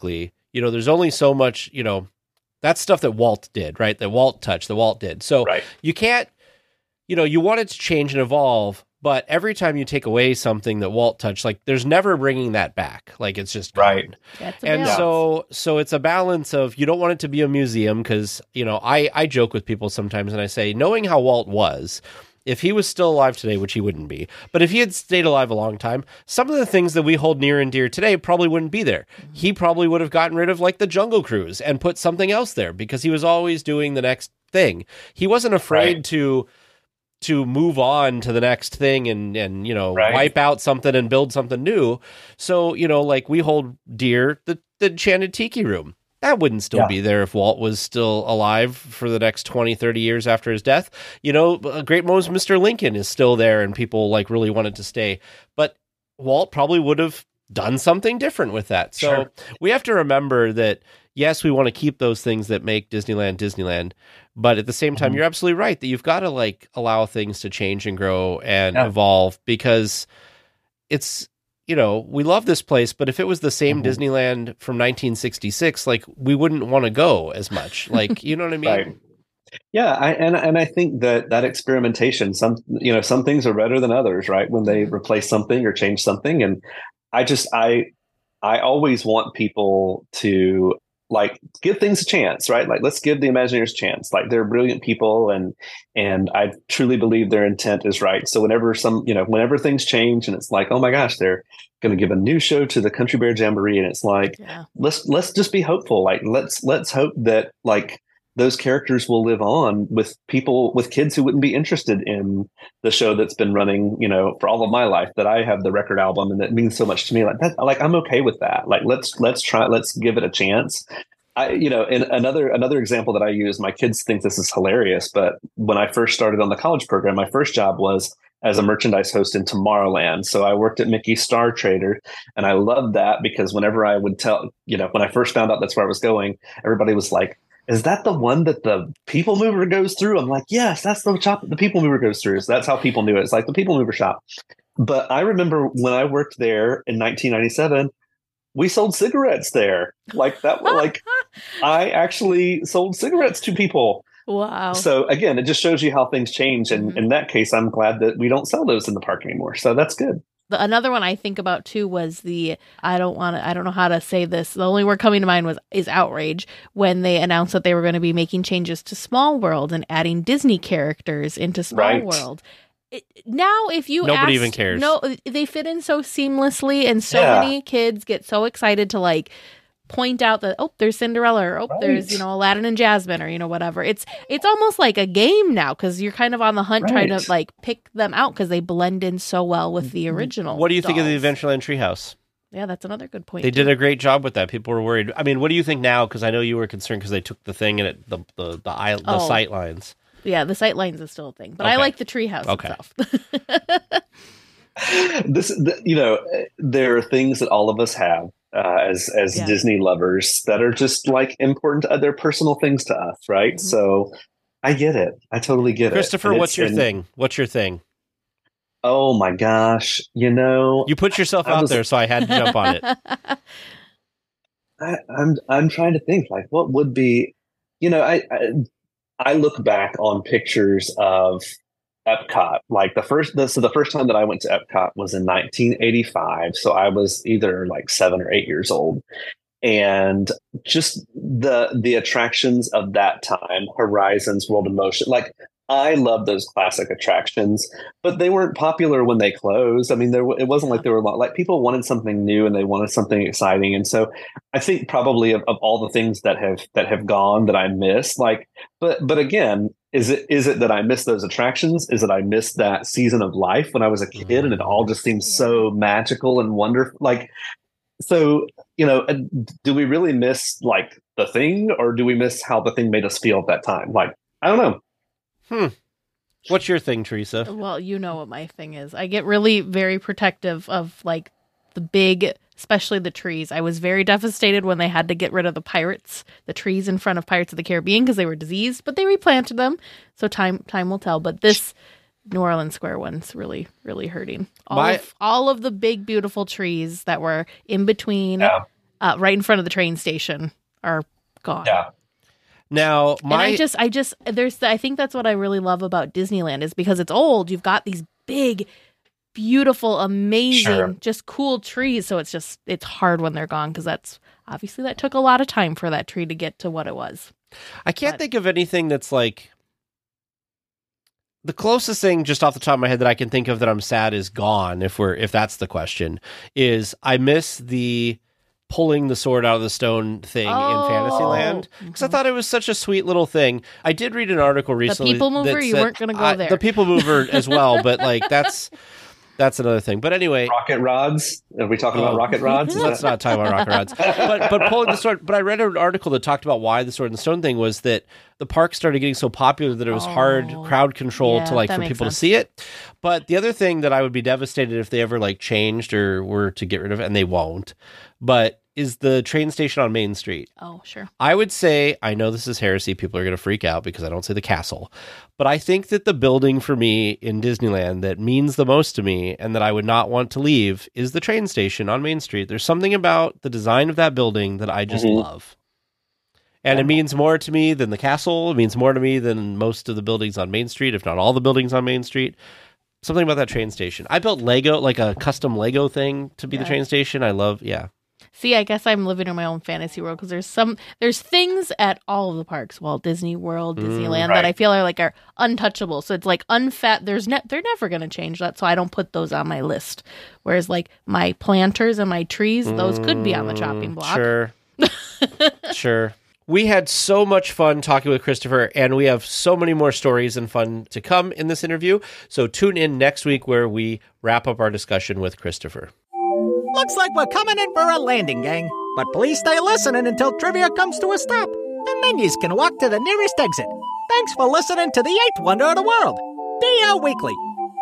you know, there's only so much, you know, that's stuff that Walt did, right? That Walt touched, that Walt did. So Right. you can't, you know, you want it to change and evolve, but every time you take away something that Walt touched, like there's never bringing that back. Like it's just gone. Right. That's a And balance. so, so it's a balance of, you don't want it to be a museum because, you know, I, I joke with people sometimes and I say, knowing how Walt was, if he was still alive today, which he wouldn't be, but if he had stayed alive a long time, some of the things that we hold near and dear today probably wouldn't be there. Mm-hmm. He probably would have gotten rid of like the Jungle Cruise and put something else there because he was always doing the next thing. He wasn't afraid Right. to to move on to the next thing and, and you know, Right. wipe out something and build something new. So, you know, like we hold dear the, the Enchanted Tiki Room. That wouldn't still Yeah. be there if Walt was still alive for the next twenty, thirty years after his death. You know, a Great Moe's Mister Lincoln is still there and people like really wanted to stay. But Walt probably would have done something different with that. So Sure. we have to remember that, yes, we want to keep those things that make Disneyland Disneyland. But at the same time, Mhm. you're absolutely right that you've got to like allow things to change and grow and Yeah. evolve because it's, you know, we love this place, but if it was the same Mhm. Disneyland from nineteen sixty-six, like we wouldn't want to go as much. Like, you know what I mean? Right. Yeah, I, and and I think that that experimentation, some you know, some things are better than others, right? When they replace something or change something, and I just I I always want people to like give things a chance, right? Like let's give the Imagineers a chance. Like they're brilliant people, and and I truly believe their intent is right. So whenever some you know whenever things change, and it's like, oh my gosh, they're going to give a new show to the Country Bear Jamboree, and it's like, Yeah. let's let's just be hopeful. Like let's let's hope that like those characters will live on with people, with kids who wouldn't be interested in the show that's been running, you know, for all of my life, that I have the record album and that means so much to me. Like that, like I'm okay with that. Like let's let's try, let's give it a chance. I, you know, and another another example that I use, my kids think this is hilarious, but when I first started on the college program, my first job was as a merchandise host in Tomorrowland. So I worked at Mickey's Star Trader, and I loved that because whenever I would tell, you know, when I first found out that's where I was going, everybody was like, is that the one that the People Mover goes through? I'm like, yes, that's the shop that the People Mover goes through. So that's how people knew it. It's like the People Mover shop. But I remember when I worked there in nineteen ninety-seven, we sold cigarettes there. Like that, like I actually sold cigarettes to people. Wow. So again, it just shows you how things change. And Mhm. in that case, I'm glad that we don't sell those in the park anymore. So that's good. The, another one I think about too was the I don't want to I don't know how to say this. The only word coming to mind was is outrage when they announced that they were going to be making changes to Small World and adding Disney characters into Small Right. World. It, now, if you Nobody asked- even cares. No, they fit in so seamlessly, and so Yeah. many kids get so excited to like point out that oh, there's Cinderella, or oh, there's Right. you know Aladdin and Jasmine, or you know whatever. It's it's almost like a game now because you're kind of on the hunt trying Right. to like pick them out because they blend in so well with the original. What do you think of the dolls. Adventureland Treehouse? Yeah, that's another good point. They too. did a great job with that. People were worried. I mean, what do you think now? Because I know you were concerned because they took the thing and it, the the the, eye, the Oh. sight lines. Yeah, the sight lines is still a thing, but I Okay. like the treehouse Okay. itself. This, the, you know, there are things that all of us have uh, as as Yeah. Disney lovers that are just like important. To, they're personal things to us, right? Mhm. So I get it. I totally get Christopher, it. And what's it's- your and- thing? What's your thing? Oh my gosh! You know, You put yourself I out was- there, so I had to jump on it. I, I'm I'm trying to think like what would be, you know, I, I I look back on pictures of Epcot. Like the first, the, so the first time that I went to Epcot was in nineteen eighty-five. So I was either like seven or eight years old, and just the the attractions of that time, Horizons, World of Motion, like. I love those classic attractions, but they weren't popular when they closed. I mean, there it wasn't like there were a lot, like people wanted something new and they wanted something exciting. And so I think probably of, of all the things that have that have gone that I miss, like, but but again, is it is it that I miss those attractions? Is it I miss that season of life when I was a kid and it all just seems so magical and wonderful? Like, so you know, do we really miss like the thing, or do we miss how the thing made us feel at that time? Like, I don't know. Hmm. What's your thing, Teresa? Well, you know what my thing is. I get really very protective of like the big, especially the trees. I was very devastated when they had to get rid of the pirates, the trees in front of Pirates of the Caribbean because they were diseased, but they replanted them. So time time will tell. But this New Orleans Square one's really, really hurting. All My- of all of the big, beautiful trees that were in between Yeah. uh, right in front of the train station are gone. Yeah. Now, my and I just, I just, there's, I think that's what I really love about Disneyland is because it's old. You've got these big, beautiful, amazing, Sure. just cool trees. So it's just, it's hard when they're gone because that's obviously that took a lot of time for that tree to get to what it was. I can't But- think of anything that's like the closest thing just off the top of my head that I can think of that I'm sad is gone. If we're if that's the question, is I miss the pulling the sword out of the stone thing Oh. in Fantasyland because I thought it was such a sweet little thing. I did read an article recently. People Mover, that you said- weren't gonna go I- there. The People Mover as well, but like that's that's another thing. But anyway, Rocket rods. Are we talking about Oh. rocket rods? Is let's that- not talk about rocket rods. But but pulling the sword. But I read an article that talked about why the sword and stone thing was that the park started getting so popular that it was hard Oh. crowd control Yeah, to like that for makes people sense. to see it. But the other thing that I would be devastated if they ever like changed or were to get rid of it, and they won't. But is the train station on Main Street. Oh, sure. I would say, I know this is heresy. People are going to freak out because I don't say the castle. But I think that the building for me in Disneyland that means the most to me and that I would not want to leave is the train station on Main Street. There's something about the design of that building that I just Mhm. love. And it means more to me than the castle. It means more to me than most of the buildings on Main Street, if not all the buildings on Main Street. Something about that train station. I built Lego, like a custom Lego thing to be the Yeah. train station. I love, yeah. See, I guess I'm living in my own fantasy world because there's some there's things at all of the parks, Walt Disney World, Disneyland, right. that I feel are like are untouchable. So it's like unfat. There's ne- they're never going to change that, so I don't put those on my list. Whereas like my planters and my trees, those could be on the chopping block. Sure. Sure. We had so much fun talking with Christopher, and we have so many more stories and fun to come in this interview. So tune in next week where we wrap up our discussion with Christopher. Looks like we're coming in for a landing, gang. But please stay listening until trivia comes to a stop. And then you can walk to the nearest exit. Thanks for listening to the eighth wonder of the world, D L Weekly.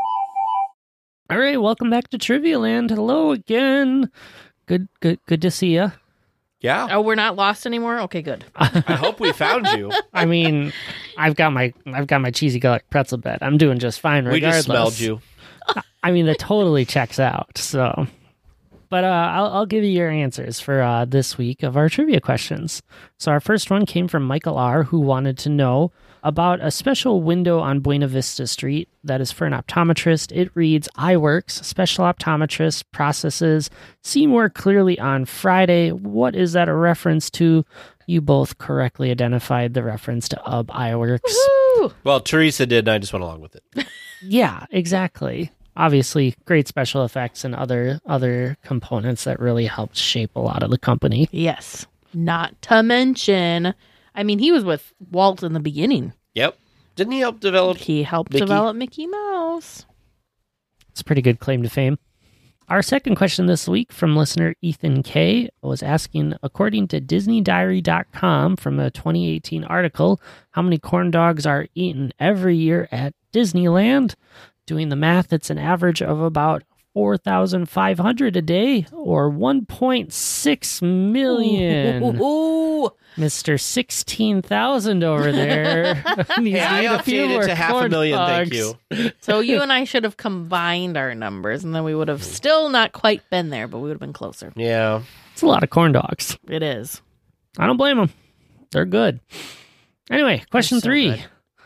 All right, welcome back to Trivia Land. Hello again. Good, good, good to see you. Yeah. Oh, we're not lost anymore. Okay, good. I hope we found you. I mean, I've got my, I've got my cheesy garlic pretzel bed. I'm doing just fine. We Regardless. just smelled you. I mean, that totally checks out. So, but uh, I'll, I'll give you your answers for uh, this week of our trivia questions. So our first one came from Michael R., who wanted to know about a special window on Buena Vista Street that is for an optometrist. It reads, iWorks, special optometrist, processes, see more clearly on Friday. What is that a reference to? You both correctly identified the reference to U B iWorks. Woo! Well, Teresa did, and I just went along with it. Yeah, exactly. Obviously, great special effects and other other components that really helped shape a lot of the company. Yes. Not to mention, I mean, he was with Walt in the beginning. Yep. Didn't he help develop? He helped Mickey? develop Mickey Mouse. It's a pretty good claim to fame. Our second question this week from listener Ethan K. was asking, according to Disney Diary dot com from a twenty eighteen article, how many corn dogs are eaten every year at Disneyland? Doing the math, it's an average of about four thousand five hundred a day, or one point six million. Ooh. Mister sixteen thousand over there. Needs Yeah, I to eat a few updated more to half a corn million, thank dogs. you. So you and I should have combined our numbers, and then we would have still not quite been there, but we would have been closer. Yeah. It's a lot of corn dogs. It is. I don't blame them. They're good. Anyway, question They're so three. good.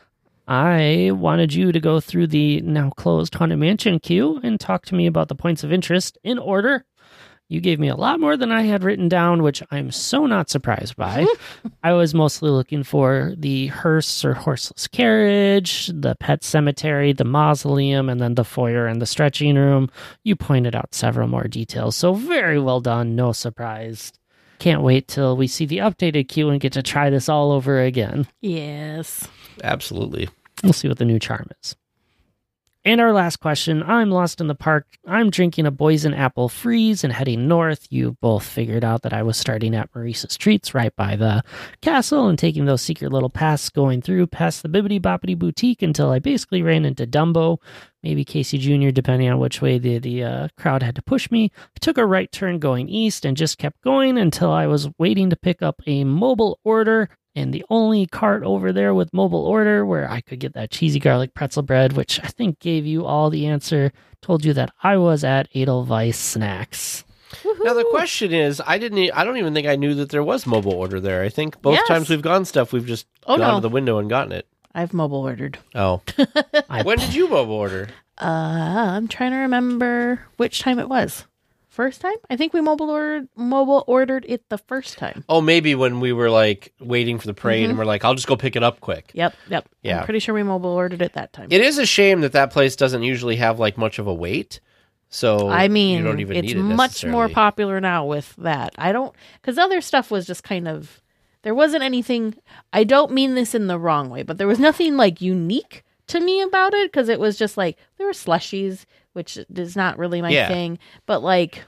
I wanted you to go through the now closed Haunted Mansion queue and talk to me about the points of interest in order. You gave me a lot more than I had written down, which I'm so not surprised by. I was mostly looking for the hearse or horseless carriage, the pet cemetery, the mausoleum, and then the foyer and the stretching room. You pointed out several more details, so very well done. No surprise. Can't wait till we see the updated queue and get to try this all over again. Yes. Absolutely. We'll see what the new charm is. And our last question. I'm lost in the park. I'm drinking a Boysen Apple Freeze and heading north. You both figured out that I was starting at Maurice's Treats right by the castle and taking those secret little paths going through past the Bibbidi Boppity Boutique until I basically ran into Dumbo, maybe Casey Junior, depending on which way the, the uh, crowd had to push me. I took a right turn going east and just kept going until I was waiting to pick up a mobile order. And the only cart over there with mobile order where I could get that cheesy garlic pretzel bread, which I think gave you all the answer, told you that I was at Edelweiss Snacks. Now the question is, I didn't. e- I don't even think I knew that there was mobile order there. I think both Yes. times we've gone stuff, we've just Oh, gone no. to the window and gotten it. I've mobile ordered. Oh, when did you mobile order? Uh, I'm trying to remember which time it was. First time? I think we mobile ordered mobile ordered it the first time. Oh, maybe when we were like waiting for the parade, Mm-hmm. and we're like, "I'll just go pick it up quick." Yep, yep. Yeah. I'm pretty sure we mobile ordered it that time. It is a shame that that place doesn't usually have like much of a wait. So I mean, you don't even it's need it much more necessarily. popular now with that. I don't, because other stuff was just kind of, there wasn't anything, I don't mean this in the wrong way, but there was nothing like unique to me about it, because it was just like, there were slushies, which is not really my Yeah. thing, but like,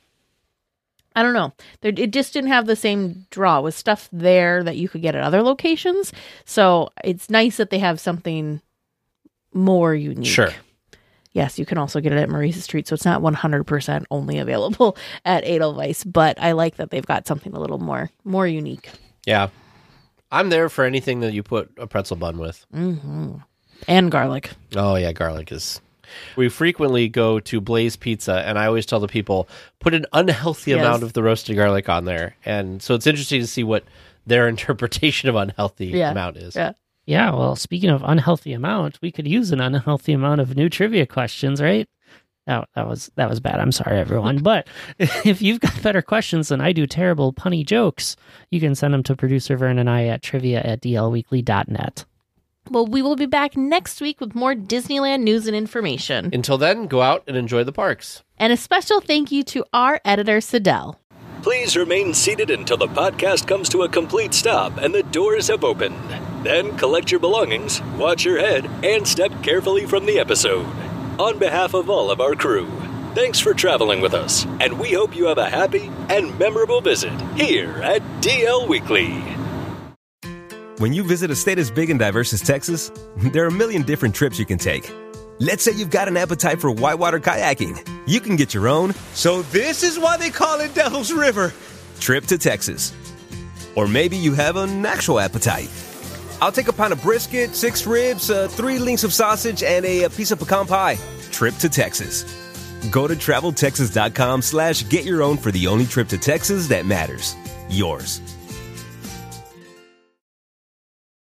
I don't know. There, it just didn't have the same draw with stuff there that you could get at other locations. So it's nice that they have something more unique. Sure. Yes, you can also get it at Maurice Street, so it's not one hundred percent only available at Edelweiss, but I like that they've got something a little more more unique. Yeah, I'm there for anything that you put a pretzel bun with. Mm-hmm. And garlic. Oh yeah, garlic is. We frequently go to Blaze Pizza, and I always tell the people, put an unhealthy Yes. amount of the roasted garlic on there. And so it's interesting to see what their interpretation of unhealthy Yeah. amount is. Yeah. Yeah, well, speaking of unhealthy amount, we could use an unhealthy amount of new trivia questions, right? That, that was that was bad. I'm sorry, everyone. But if you've got better questions than I do terrible punny jokes, you can send them to producer Vern and I at trivia at d l weekly dot net. Well, we will be back next week with more Disneyland news and information. Until then, go out and enjoy the parks. And a special thank you to our editor, Sidel. Please remain seated until the podcast comes to a complete stop and the doors have opened. Then collect your belongings, watch your head, and step carefully from the episode. On behalf of all of our crew, thanks for traveling with us, and we hope you have a happy and memorable visit here at D L Weekly. When you visit a state as big and diverse as Texas, there are a million different trips you can take. Let's say you've got an appetite for whitewater kayaking. You can get your own So this is why they call it Devil's River. trip to Texas. Or maybe you have an actual appetite. I'll take a pound of brisket, six ribs, uh, three links of sausage, and a, a piece of pecan pie. Trip to Texas. Go to travel texas dot com slash get your own for the only trip to Texas that matters. Yours.